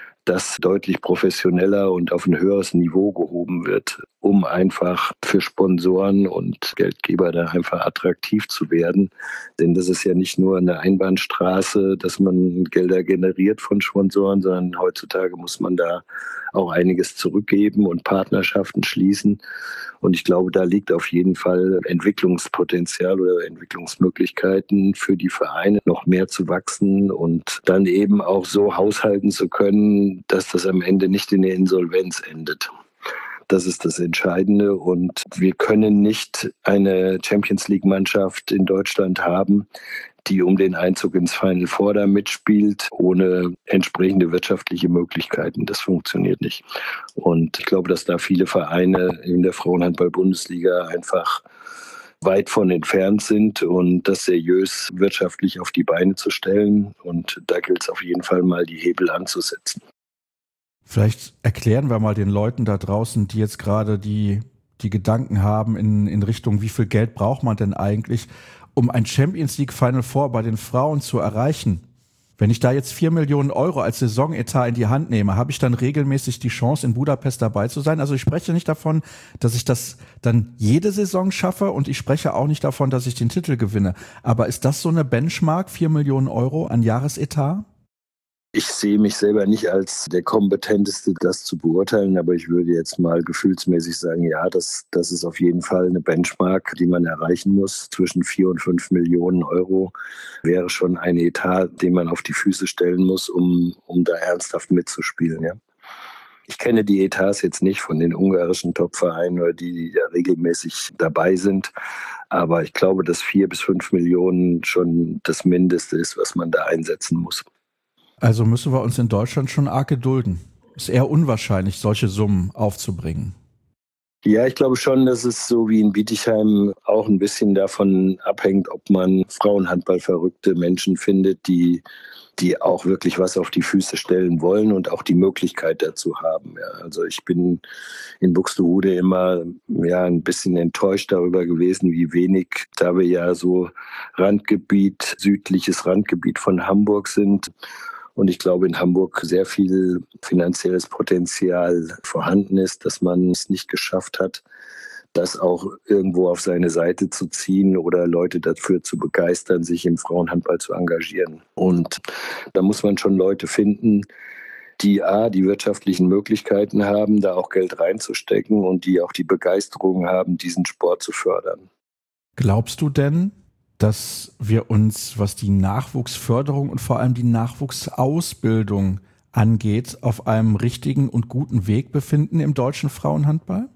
das deutlich professioneller und auf ein höheres Niveau gehoben wird, um einfach für Sponsoren und Geldgeber da einfach attraktiv zu werden. Denn das ist ja nicht nur eine Einbahnstraße, dass man Gelder generiert von Sponsoren, sondern heutzutage muss man da auch einiges zurückgeben und Partnerschaften schließen. Und ich glaube, da liegt auf jeden Fall Entwicklungspotenzial oder Entwicklungsmöglichkeiten für die Vereine, noch mehr zu wachsen und dann eben auch so haushalten zu können, dass das am Ende nicht in der Insolvenz endet. Das ist das Entscheidende und wir können nicht eine Champions-League-Mannschaft in Deutschland haben, die um den Einzug ins Final Four da mitspielt, ohne entsprechende wirtschaftliche Möglichkeiten. Das funktioniert nicht. Und ich glaube, dass da viele Vereine in der Frauenhandball-Bundesliga einfach weit von entfernt sind und das seriös wirtschaftlich auf die Beine zu stellen. Und da gilt es auf jeden Fall mal, die Hebel anzusetzen. Vielleicht erklären wir mal den Leuten da draußen, die jetzt gerade die, die Gedanken haben in, in Richtung, wie viel Geld braucht man denn eigentlich, um ein Champions League Final Four bei den Frauen zu erreichen. Wenn ich da jetzt vier Millionen Euro als Saisonetat in die Hand nehme, habe ich dann regelmäßig die Chance, in Budapest dabei zu sein? Also ich spreche nicht davon, dass ich das dann jede Saison schaffe und ich spreche auch nicht davon, dass ich den Titel gewinne. Aber ist das so eine Benchmark, vier Millionen Euro an Jahresetat? Ich sehe mich selber nicht als der Kompetenteste, das zu beurteilen, aber ich würde jetzt mal gefühlsmäßig sagen, ja, das, das ist auf jeden Fall eine Benchmark, die man erreichen muss. Zwischen vier und fünf Millionen Euro wäre schon ein Etat, den man auf die Füße stellen muss, um, um da ernsthaft mitzuspielen, ja. Ich kenne die Etats jetzt nicht von den ungarischen Top-Vereinen oder die, die da regelmäßig dabei sind. Aber ich glaube, dass vier bis fünf Millionen schon das Mindeste ist, was man da einsetzen muss. Also müssen wir uns in Deutschland schon arg gedulden. Ist eher unwahrscheinlich, solche Summen aufzubringen. Ja, ich glaube schon, dass es so wie in Bietigheim auch ein bisschen davon abhängt, ob man Frauenhandball-verrückte Menschen findet, die, die auch wirklich was auf die Füße stellen wollen und auch die Möglichkeit dazu haben. Ja, also ich bin in Buxtehude immer ja, ein bisschen enttäuscht darüber gewesen, wie wenig, da wir ja so Randgebiet, südliches Randgebiet von Hamburg sind. Und ich glaube, in Hamburg sehr viel finanzielles Potenzial vorhanden ist, dass man es nicht geschafft hat, das auch irgendwo auf seine Seite zu ziehen oder Leute dafür zu begeistern, sich im Frauenhandball zu engagieren. Und da muss man schon Leute finden, die A, die wirtschaftlichen Möglichkeiten haben, da auch Geld reinzustecken und die auch die Begeisterung haben, diesen Sport zu fördern. Glaubst du denn, dass wir uns, was die Nachwuchsförderung und vor allem die Nachwuchsausbildung angeht, auf einem richtigen und guten Weg befinden im deutschen Frauenhandball?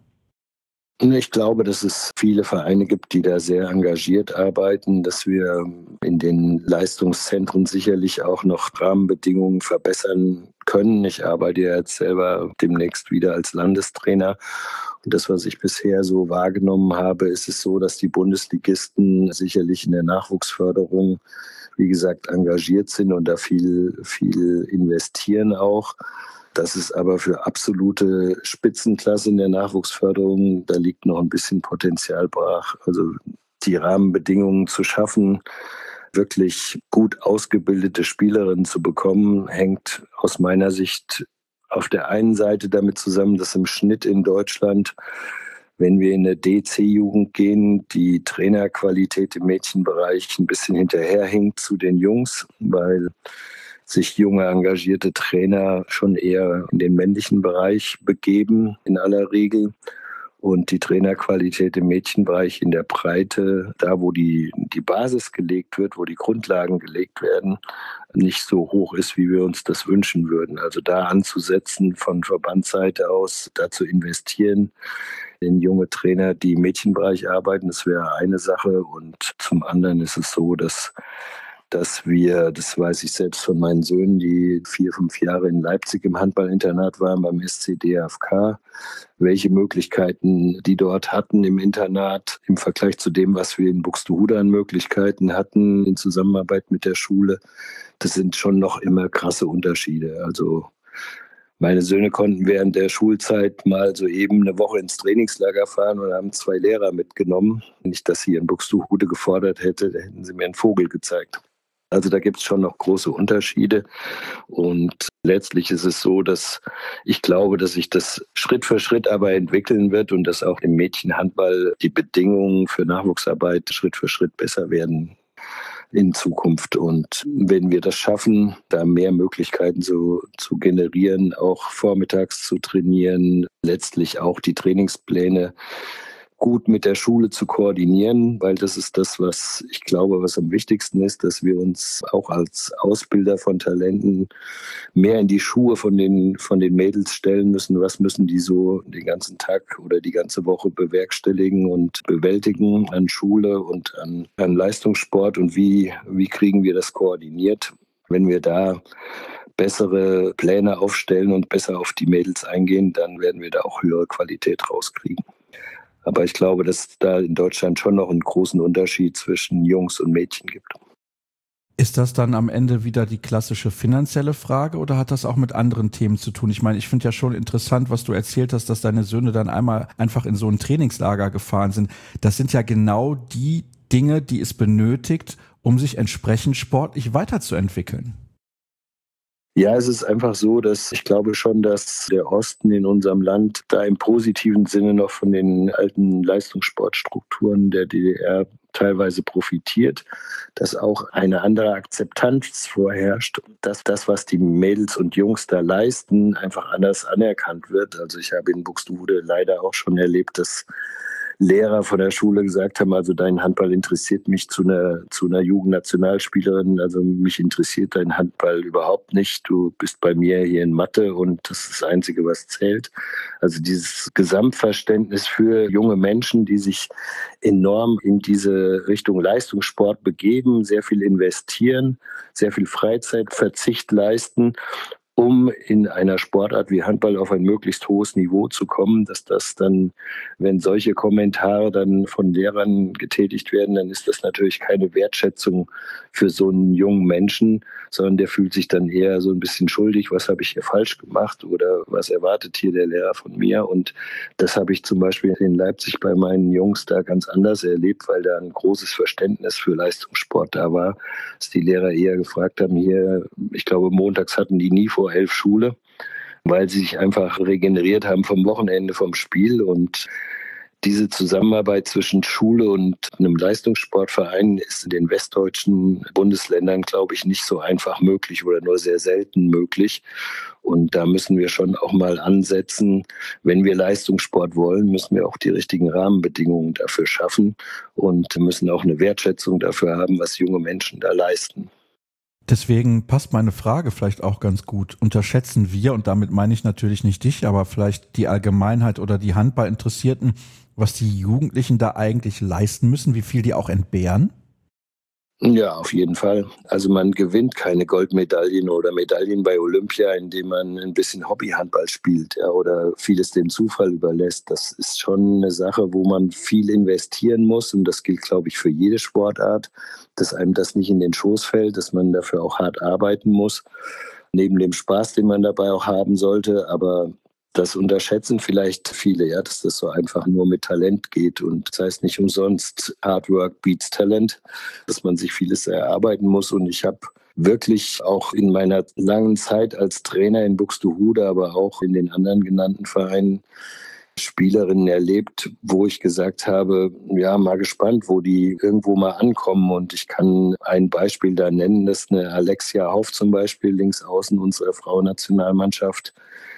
Ich glaube, dass es viele Vereine gibt, die da sehr engagiert arbeiten, dass wir in den Leistungszentren sicherlich auch noch Rahmenbedingungen verbessern können. Ich arbeite ja jetzt selber demnächst wieder als Landestrainer. Und das, was ich bisher so wahrgenommen habe, ist es so, dass die Bundesligisten sicherlich in der Nachwuchsförderung, wie gesagt, engagiert sind und da viel, viel investieren auch. Das ist aber für absolute Spitzenklasse in der Nachwuchsförderung, da liegt noch ein bisschen Potenzial brach. Also die Rahmenbedingungen zu schaffen, wirklich gut ausgebildete Spielerinnen zu bekommen, hängt aus meiner Sicht auf der einen Seite damit zusammen, dass im Schnitt in Deutschland, wenn wir in eine D C-Jugend gehen, die Trainerqualität im Mädchenbereich ein bisschen hinterherhinkt zu den Jungs, weil sich junge, engagierte Trainer schon eher in den männlichen Bereich begeben, in aller Regel. und die Trainerqualität im Mädchenbereich in der Breite, da wo die, die Basis gelegt wird, wo die Grundlagen gelegt werden, nicht so hoch ist, wie wir uns das wünschen würden. Also da anzusetzen von Verbandsseite aus, da zu investieren in junge Trainer, die im Mädchenbereich arbeiten, das wäre eine Sache. Und zum anderen ist es so, dass dass wir, das weiß ich selbst von meinen Söhnen, die vier, fünf Jahre in Leipzig im Handballinternat waren, beim S C D F K, welche Möglichkeiten die dort hatten im Internat im Vergleich zu dem, was wir in Buxtehude an Möglichkeiten hatten in Zusammenarbeit mit der Schule. Das sind schon noch immer krasse Unterschiede. Also meine Söhne konnten während der Schulzeit mal so eben eine Woche ins Trainingslager fahren und haben zwei Lehrer mitgenommen. Nicht, dass sie in Buxtehude gefordert hätte, da hätten sie mir einen Vogel gezeigt. Also da gibt es schon noch große Unterschiede und letztlich ist es so, dass ich glaube, dass sich das Schritt für Schritt aber entwickeln wird und dass auch im Mädchenhandball die Bedingungen für Nachwuchsarbeit Schritt für Schritt besser werden in Zukunft. Und wenn wir das schaffen, da mehr Möglichkeiten zu, zu generieren, auch vormittags zu trainieren, letztlich auch die Trainingspläne gut mit der Schule zu koordinieren, weil das ist das, was ich glaube, was am wichtigsten ist, dass wir uns auch als Ausbilder von Talenten mehr in die Schuhe von den, von den Mädels stellen müssen. Was müssen die so den ganzen Tag oder die ganze Woche bewerkstelligen und bewältigen an Schule und an, an Leistungssport und wie, wie kriegen wir das koordiniert? Wenn wir da bessere Pläne aufstellen und besser auf die Mädels eingehen, dann werden wir da auch höhere Qualität rauskriegen. Aber ich glaube, dass es da in Deutschland schon noch einen großen Unterschied zwischen Jungs und Mädchen gibt. Ist das dann am Ende wieder die klassische finanzielle Frage oder hat das auch mit anderen Themen zu tun? Ich meine, ich finde ja schon interessant, was du erzählt hast, dass deine Söhne dann einmal einfach in so ein Trainingslager gefahren sind. Das sind ja genau die Dinge, die es benötigt, um sich entsprechend sportlich weiterzuentwickeln. Ja, es ist einfach so, dass ich glaube schon, dass der Osten in unserem Land da im positiven Sinne noch von den alten Leistungssportstrukturen der D D R teilweise profitiert, dass auch eine andere Akzeptanz vorherrscht, dass das, was die Mädels und Jungs da leisten, einfach anders anerkannt wird. Also ich habe in Buxtehude leider auch schon erlebt, dass Lehrer von der Schule gesagt haben, also dein Handball interessiert mich zu einer, zu einer Jugendnationalspielerin, also mich interessiert dein Handball überhaupt nicht. Du bist bei mir hier in Mathe und das ist das Einzige, was zählt. Also dieses Gesamtverständnis für junge Menschen, die sich enorm in diese Richtung Leistungssport begeben, sehr viel investieren, sehr viel Freizeitverzicht leisten, um in einer Sportart wie Handball auf ein möglichst hohes Niveau zu kommen, dass das dann, wenn solche Kommentare dann von Lehrern getätigt werden, dann ist das natürlich keine Wertschätzung für so einen jungen Menschen, sondern der fühlt sich dann eher so ein bisschen schuldig, was habe ich hier falsch gemacht oder was erwartet hier der Lehrer von mir? Und das habe ich zum Beispiel in Leipzig bei meinen Jungs da ganz anders erlebt, weil da ein großes Verständnis für Leistungssport da war, dass die Lehrer eher gefragt haben, hier, ich glaube, montags hatten die nie vor elf Schule, weil sie sich einfach regeneriert haben vom Wochenende, vom Spiel. Und diese Zusammenarbeit zwischen Schule und einem Leistungssportverein ist in den westdeutschen Bundesländern, glaube ich, nicht so einfach möglich oder nur sehr selten möglich. Und da müssen wir schon auch mal ansetzen. Wenn wir Leistungssport wollen, müssen wir auch die richtigen Rahmenbedingungen dafür schaffen und müssen auch eine Wertschätzung dafür haben, was junge Menschen da leisten. Deswegen passt meine Frage vielleicht auch ganz gut. Unterschätzen wir, und damit meine ich natürlich nicht dich, aber vielleicht die Allgemeinheit oder die Handballinteressierten, was die Jugendlichen da eigentlich leisten müssen, wie viel die auch entbehren? Ja, auf jeden Fall. Also man gewinnt keine Goldmedaillen oder Medaillen bei Olympia, indem man ein bisschen Hobbyhandball spielt, ja, oder vieles dem Zufall überlässt. Das ist schon eine Sache, wo man viel investieren muss und das gilt, glaube ich, für jede Sportart, dass einem das nicht in den Schoß fällt, dass man dafür auch hart arbeiten muss, neben dem Spaß, den man dabei auch haben sollte, aber das unterschätzen vielleicht viele, ja, dass das so einfach nur mit Talent geht. Und das heißt nicht umsonst Hard Work beats Talent, dass man sich vieles erarbeiten muss. Und ich habe wirklich auch in meiner langen Zeit als Trainer in Buxtehude, aber auch in den anderen genannten Vereinen Spielerinnen erlebt, wo ich gesagt habe, ja, mal gespannt, wo die irgendwo mal ankommen. Und ich kann ein Beispiel da nennen, das ist eine Alexia Hauf zum Beispiel, links außen unserer Frauennationalmannschaft.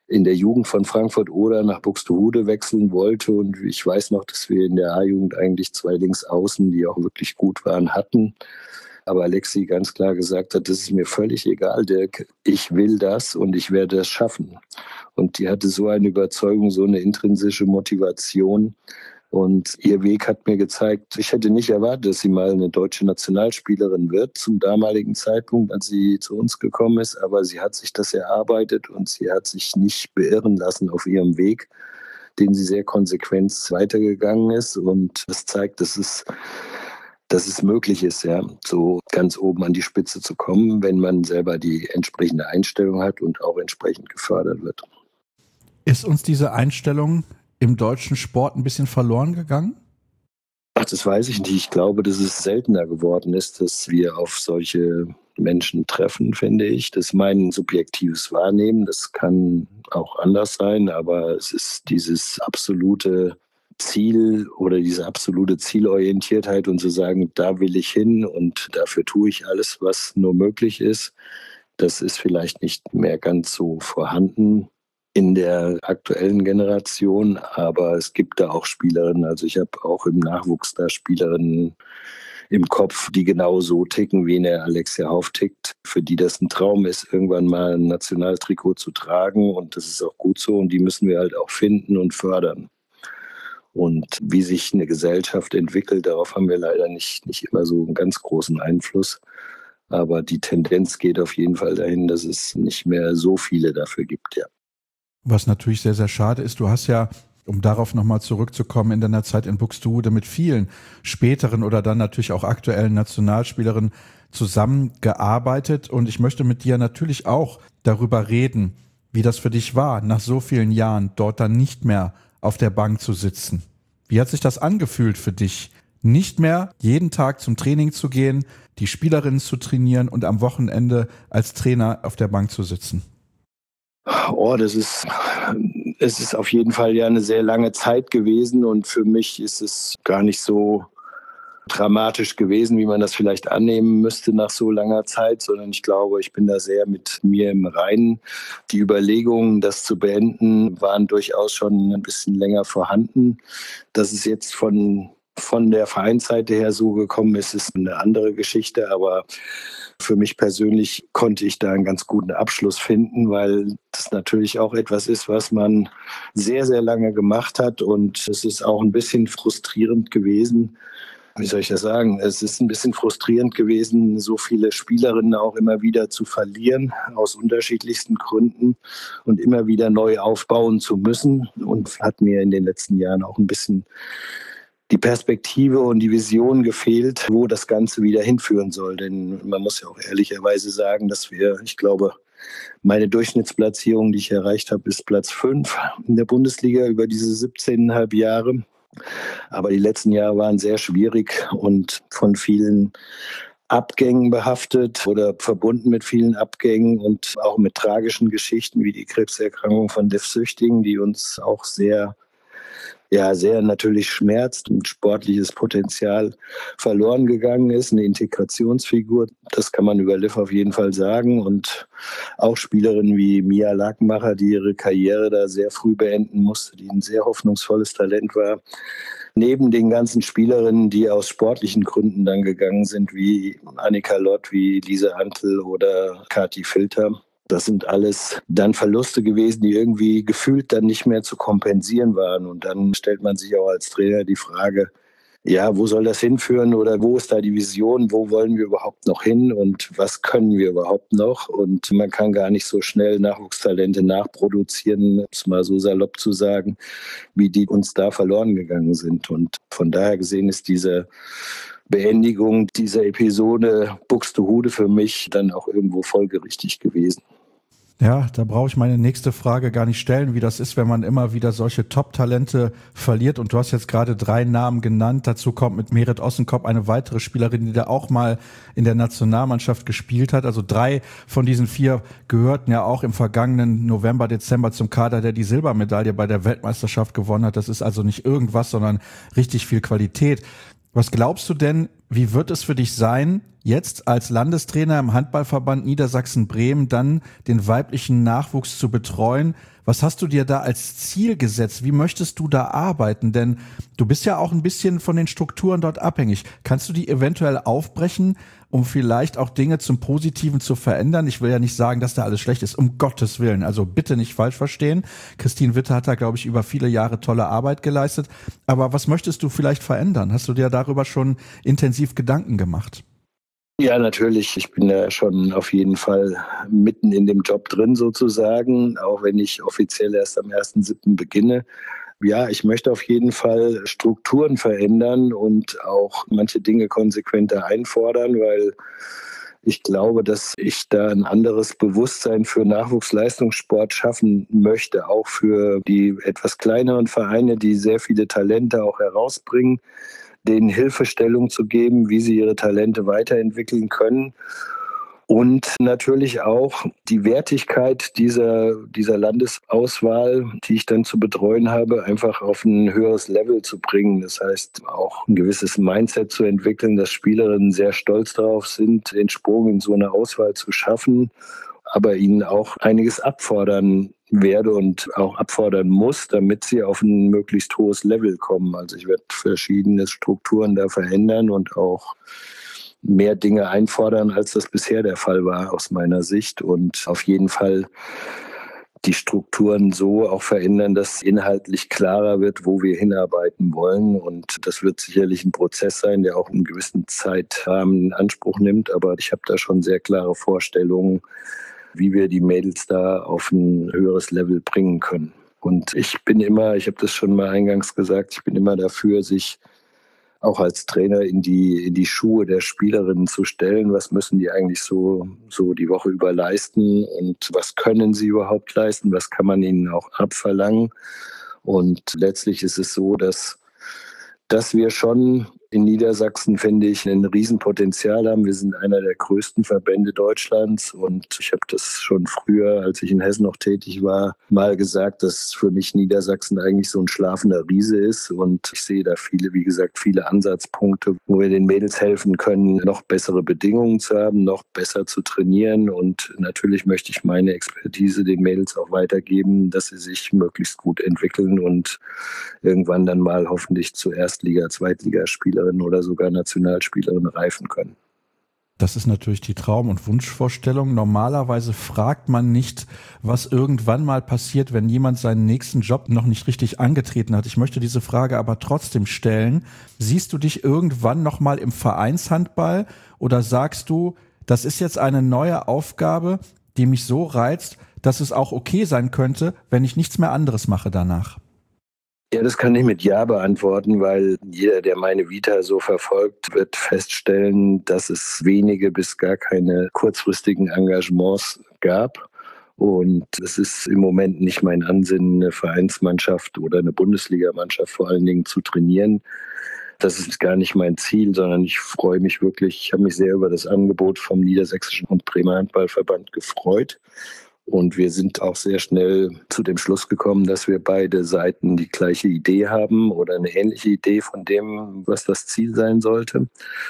in der Jugend von Frankfurt Oder nach Buxtehude wechseln wollte. Und ich weiß noch, dass wir in der A-Jugend eigentlich zwei Linksaußen, die auch wirklich gut waren, hatten. Aber Alexi ganz klar gesagt hat, das ist mir völlig egal, Dirk, ich will das und ich werde es schaffen. Und die hatte so eine Überzeugung, so eine intrinsische Motivation. Und ihr Weg hat mir gezeigt, ich hätte nicht erwartet, dass sie mal eine deutsche Nationalspielerin wird zum damaligen Zeitpunkt, als sie zu uns gekommen ist. Aber sie hat sich das erarbeitet und sie hat sich nicht beirren lassen auf ihrem Weg, den sie sehr konsequent weitergegangen ist. Und das zeigt, dass es, dass es möglich ist, ja, so ganz oben an die Spitze zu kommen, wenn man selber die entsprechende Einstellung hat und auch entsprechend gefördert wird. Ist uns diese Einstellung im deutschen Sport ein bisschen verloren gegangen? Ach, das weiß ich nicht. Ich glaube, dass es seltener geworden ist, dass wir auf solche Menschen treffen, finde ich. Das ist mein subjektives Wahrnehmen. Das kann auch anders sein, aber es ist dieses absolute Ziel oder diese absolute Zielorientiertheit und zu sagen, da will ich hin und dafür tue ich alles, was nur möglich ist. Das ist vielleicht nicht mehr ganz so vorhanden in der aktuellen Generation, aber es gibt da auch Spielerinnen, also ich habe auch im Nachwuchs da Spielerinnen im Kopf, die genau so ticken, wie eine Alexia Hauff tickt, für die das ein Traum ist, irgendwann mal ein Nationaltrikot zu tragen und das ist auch gut so und die müssen wir halt auch finden und fördern. Und wie sich eine Gesellschaft entwickelt, darauf haben wir leider nicht, nicht immer so einen ganz großen Einfluss. Aber die Tendenz geht auf jeden Fall dahin, dass es nicht mehr so viele dafür gibt, ja. Was natürlich sehr, sehr schade ist, du hast ja, um darauf nochmal zurückzukommen, in deiner Zeit in Buxtehude mit vielen späteren oder dann natürlich auch aktuellen Nationalspielerinnen zusammengearbeitet und ich möchte mit dir natürlich auch darüber reden, wie das für dich war, nach so vielen Jahren dort dann nicht mehr auf der Bank zu sitzen. Wie hat sich das angefühlt für dich, nicht mehr jeden Tag zum Training zu gehen, die Spielerinnen zu trainieren und am Wochenende als Trainer auf der Bank zu sitzen? Oh, das ist, es ist auf jeden Fall ja eine sehr lange Zeit gewesen und für mich ist es gar nicht so dramatisch gewesen, wie man das vielleicht annehmen müsste nach so langer Zeit, sondern ich glaube, ich bin da sehr mit mir im Reinen. Die Überlegungen, das zu beenden, waren durchaus schon ein bisschen länger vorhanden. Dass es jetzt von, von der Vereinsseite her so gekommen ist, ist eine andere Geschichte, aber für mich persönlich konnte ich da einen ganz guten Abschluss finden, weil das natürlich auch etwas ist, was man sehr, sehr lange gemacht hat und es ist auch ein bisschen frustrierend gewesen. Wie soll ich das sagen? Es ist ein bisschen frustrierend gewesen, so viele Spielerinnen auch immer wieder zu verlieren, aus unterschiedlichsten Gründen und immer wieder neu aufbauen zu müssen und hat mir in den letzten Jahren auch ein bisschen die Perspektive und die Vision gefehlt, wo das Ganze wieder hinführen soll. Denn man muss ja auch ehrlicherweise sagen, dass wir, ich glaube, meine Durchschnittsplatzierung, die ich erreicht habe, ist Platz fünf in der Bundesliga über diese siebzehneinhalb Jahre. Aber die letzten Jahre waren sehr schwierig und von vielen Abgängen behaftet oder verbunden mit vielen Abgängen und auch mit tragischen Geschichten wie die Krebserkrankung von Liv Süchting, die uns auch sehr ja sehr natürlich schmerzt und sportliches Potenzial verloren gegangen ist, eine Integrationsfigur, das kann man über Liv auf jeden Fall sagen und auch Spielerinnen wie Mia Lakenmacher, die ihre Karriere da sehr früh beenden musste, die ein sehr hoffnungsvolles Talent war. Neben den ganzen Spielerinnen, die aus sportlichen Gründen dann gegangen sind, wie Annika Lott, wie Lisa Antl oder Kathi Filter. Das sind alles dann Verluste gewesen, die irgendwie gefühlt dann nicht mehr zu kompensieren waren. Und dann stellt man sich auch als Trainer die Frage, ja, wo soll das hinführen oder wo ist da die Vision, wo wollen wir überhaupt noch hin und was können wir überhaupt noch? Und man kann gar nicht so schnell Nachwuchstalente nachproduzieren, um es mal so salopp zu sagen, wie die uns da verloren gegangen sind. Und von daher gesehen ist diese Beendigung dieser Episode Buxtehude für mich dann auch irgendwo folgerichtig gewesen. Ja, da brauche ich meine nächste Frage gar nicht stellen, wie das ist, wenn man immer wieder solche Top-Talente verliert. Und du hast jetzt gerade drei Namen genannt. Dazu kommt mit Meret Ossenkop eine weitere Spielerin, die da auch mal in der Nationalmannschaft gespielt hat. Also drei von diesen vier gehörten ja auch im vergangenen November, Dezember zum Kader, der die Silbermedaille bei der Weltmeisterschaft gewonnen hat. Das ist also nicht irgendwas, sondern richtig viel Qualität. Was glaubst du denn, wie wird es für dich sein, jetzt als Landestrainer im Handballverband Niedersachsen-Bremen dann den weiblichen Nachwuchs zu betreuen. Was hast du dir da als Ziel gesetzt? Wie möchtest du da arbeiten? Denn du bist ja auch ein bisschen von den Strukturen dort abhängig. Kannst du die eventuell aufbrechen, um vielleicht auch Dinge zum Positiven zu verändern? Ich will ja nicht sagen, dass da alles schlecht ist, um Gottes Willen. Also bitte nicht falsch verstehen. Christine Witte hat da, glaube ich, über viele Jahre tolle Arbeit geleistet. Aber was möchtest du vielleicht verändern? Hast du dir darüber schon intensiv Gedanken gemacht? Ja, natürlich. Ich bin da schon auf jeden Fall mitten in dem Job drin sozusagen, auch wenn ich offiziell erst am ersten siebten beginne. Ja, ich möchte auf jeden Fall Strukturen verändern und auch manche Dinge konsequenter einfordern, weil ich glaube, dass ich da ein anderes Bewusstsein für Nachwuchsleistungssport schaffen möchte, auch für die etwas kleineren Vereine, die sehr viele Talente auch herausbringen, denen Hilfestellung zu geben, wie sie ihre Talente weiterentwickeln können. Und natürlich auch die Wertigkeit dieser, dieser Landesauswahl, die ich dann zu betreuen habe, einfach auf ein höheres Level zu bringen. Das heißt, auch ein gewisses Mindset zu entwickeln, dass Spielerinnen sehr stolz darauf sind, den Sprung in so eine Auswahl zu schaffen, aber ihnen auch einiges abfordern werde und auch abfordern muss, damit sie auf ein möglichst hohes Level kommen. Also ich werde verschiedene Strukturen da verändern und auch mehr Dinge einfordern, als das bisher der Fall war aus meiner Sicht, und auf jeden Fall die Strukturen so auch verändern, dass inhaltlich klarer wird, wo wir hinarbeiten wollen. Und das wird sicherlich ein Prozess sein, der auch einen gewissen Zeitrahmen in Anspruch nimmt, aber ich habe da schon sehr klare Vorstellungen, wie wir die Mädels da auf ein höheres Level bringen können. Und ich bin immer, ich habe das schon mal eingangs gesagt, ich bin immer dafür, sich auch als Trainer in die, in die Schuhe der Spielerinnen zu stellen. Was müssen die eigentlich so, so die Woche über leisten und was können sie überhaupt leisten? Was kann man ihnen auch abverlangen? Und letztlich ist es so, dass dass wir schon in Niedersachsen, finde ich, ein Riesenpotenzial haben. Wir sind einer der größten Verbände Deutschlands und ich habe das schon früher, als ich in Hessen noch tätig war, mal gesagt, dass für mich Niedersachsen eigentlich so ein schlafender Riese ist, und ich sehe da viele, wie gesagt, viele Ansatzpunkte, wo wir den Mädels helfen können, noch bessere Bedingungen zu haben, noch besser zu trainieren, und natürlich möchte ich meine Expertise den Mädels auch weitergeben, dass sie sich möglichst gut entwickeln und irgendwann dann mal hoffentlich zu Erstliga-, Zweitligaspielerinnen oder sogar Nationalspielerinnen reifen können. Das ist natürlich die Traum- und Wunschvorstellung. Normalerweise fragt man nicht, was irgendwann mal passiert, wenn jemand seinen nächsten Job noch nicht richtig angetreten hat. Ich möchte diese Frage aber trotzdem stellen. Siehst du dich irgendwann noch mal im Vereinshandball oder sagst du, das ist jetzt eine neue Aufgabe, die mich so reizt, dass es auch okay sein könnte, wenn ich nichts mehr anderes mache danach? Ja, das kann ich mit Ja beantworten, weil jeder, der meine Vita so verfolgt, wird feststellen, dass es wenige bis gar keine kurzfristigen Engagements gab. Und es ist im Moment nicht mein Ansinnen, eine Vereinsmannschaft oder eine Bundesligamannschaft vor allen Dingen zu trainieren. Das ist gar nicht mein Ziel, sondern ich freue mich wirklich, ich habe mich sehr über das Angebot vom Niedersächsischen und Bremer Handballverband gefreut. Und wir sind auch sehr schnell zu dem Schluss gekommen, dass wir beide Seiten die gleiche Idee haben oder eine ähnliche Idee von dem, was das Ziel sein sollte.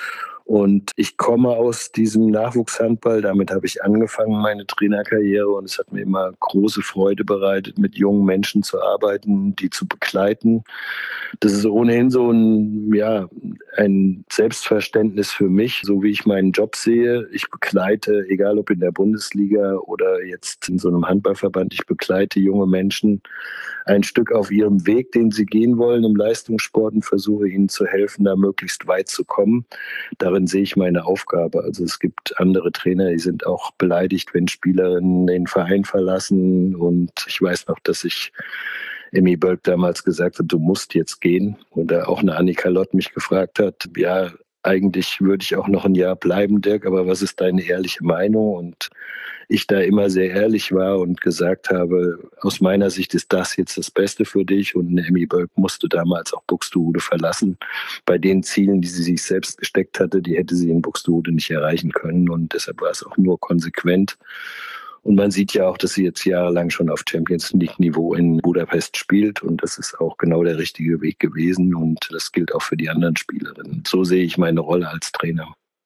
Und ich komme aus diesem Nachwuchshandball, damit habe ich angefangen, meine Trainerkarriere, und es hat mir immer große Freude bereitet, mit jungen Menschen zu arbeiten, die zu begleiten. Das ist ohnehin so ein, ja, ein Selbstverständnis für mich, so wie ich meinen Job sehe. Ich begleite, egal ob in der Bundesliga oder jetzt in so einem Handballverband, ich begleite junge Menschen ein Stück auf ihrem Weg, den sie gehen wollen im Leistungssport, und versuche ihnen zu helfen, da möglichst weit zu kommen. Darin sehe ich meine Aufgabe. Also es gibt andere Trainer, die sind auch beleidigt, wenn Spielerinnen den Verein verlassen, und ich weiß noch, dass ich Emmy Bölk damals gesagt hat, du musst jetzt gehen. Oder auch eine Annika Lott mich gefragt hat, ja, eigentlich würde ich auch noch ein Jahr bleiben, Dirk, aber was ist deine ehrliche Meinung? Und ich da immer sehr ehrlich war und gesagt habe, aus meiner Sicht ist das jetzt das Beste für dich, und eine Emmy Bölk musste damals auch Buxtehude verlassen. Bei den Zielen, die sie sich selbst gesteckt hatte, die hätte sie in Buxtehude nicht erreichen können, und deshalb war es auch nur konsequent. Und man sieht ja auch, dass sie jetzt jahrelang schon auf Champions League-Niveau in Budapest spielt, und das ist auch genau der richtige Weg gewesen, und das gilt auch für die anderen Spielerinnen. So sehe ich meine Rolle als Trainer.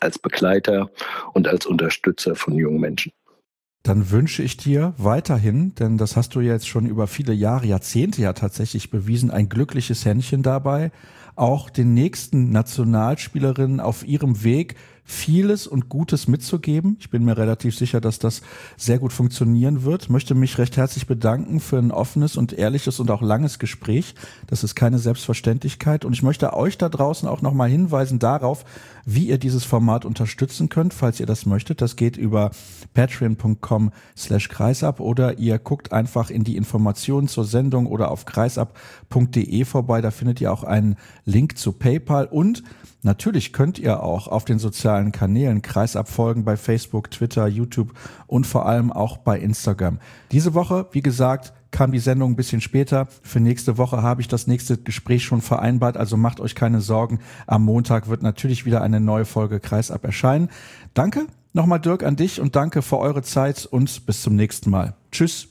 als Begleiter und als Unterstützer von jungen Menschen. Dann wünsche ich dir weiterhin, denn das hast du jetzt schon über viele Jahre, Jahrzehnte ja tatsächlich bewiesen, ein glückliches Händchen dabei, auch den nächsten Nationalspielerinnen auf ihrem Weg vieles und Gutes mitzugeben. Ich bin mir relativ sicher, dass das sehr gut funktionieren wird. Ich möchte mich recht herzlich bedanken für ein offenes und ehrliches und auch langes Gespräch. Das ist keine Selbstverständlichkeit. Und ich möchte euch da draußen auch nochmal hinweisen darauf, wie ihr dieses Format unterstützen könnt, falls ihr das möchtet. Das geht über patreon.com slash kreisab oder ihr guckt einfach in die Informationen zur Sendung oder auf kreisab punkt de vorbei. Da findet ihr auch einen Link zu PayPal und natürlich könnt ihr auch auf den sozialen Kanälen Kreisab folgen bei Facebook, Twitter, YouTube und vor allem auch bei Instagram. Diese Woche, wie gesagt, kam die Sendung ein bisschen später. Für nächste Woche habe ich das nächste Gespräch schon vereinbart, also macht euch keine Sorgen. Am Montag wird natürlich wieder eine neue Folge Kreisab erscheinen. Danke nochmal, Dirk, an dich und danke für eure Zeit und bis zum nächsten Mal. Tschüss.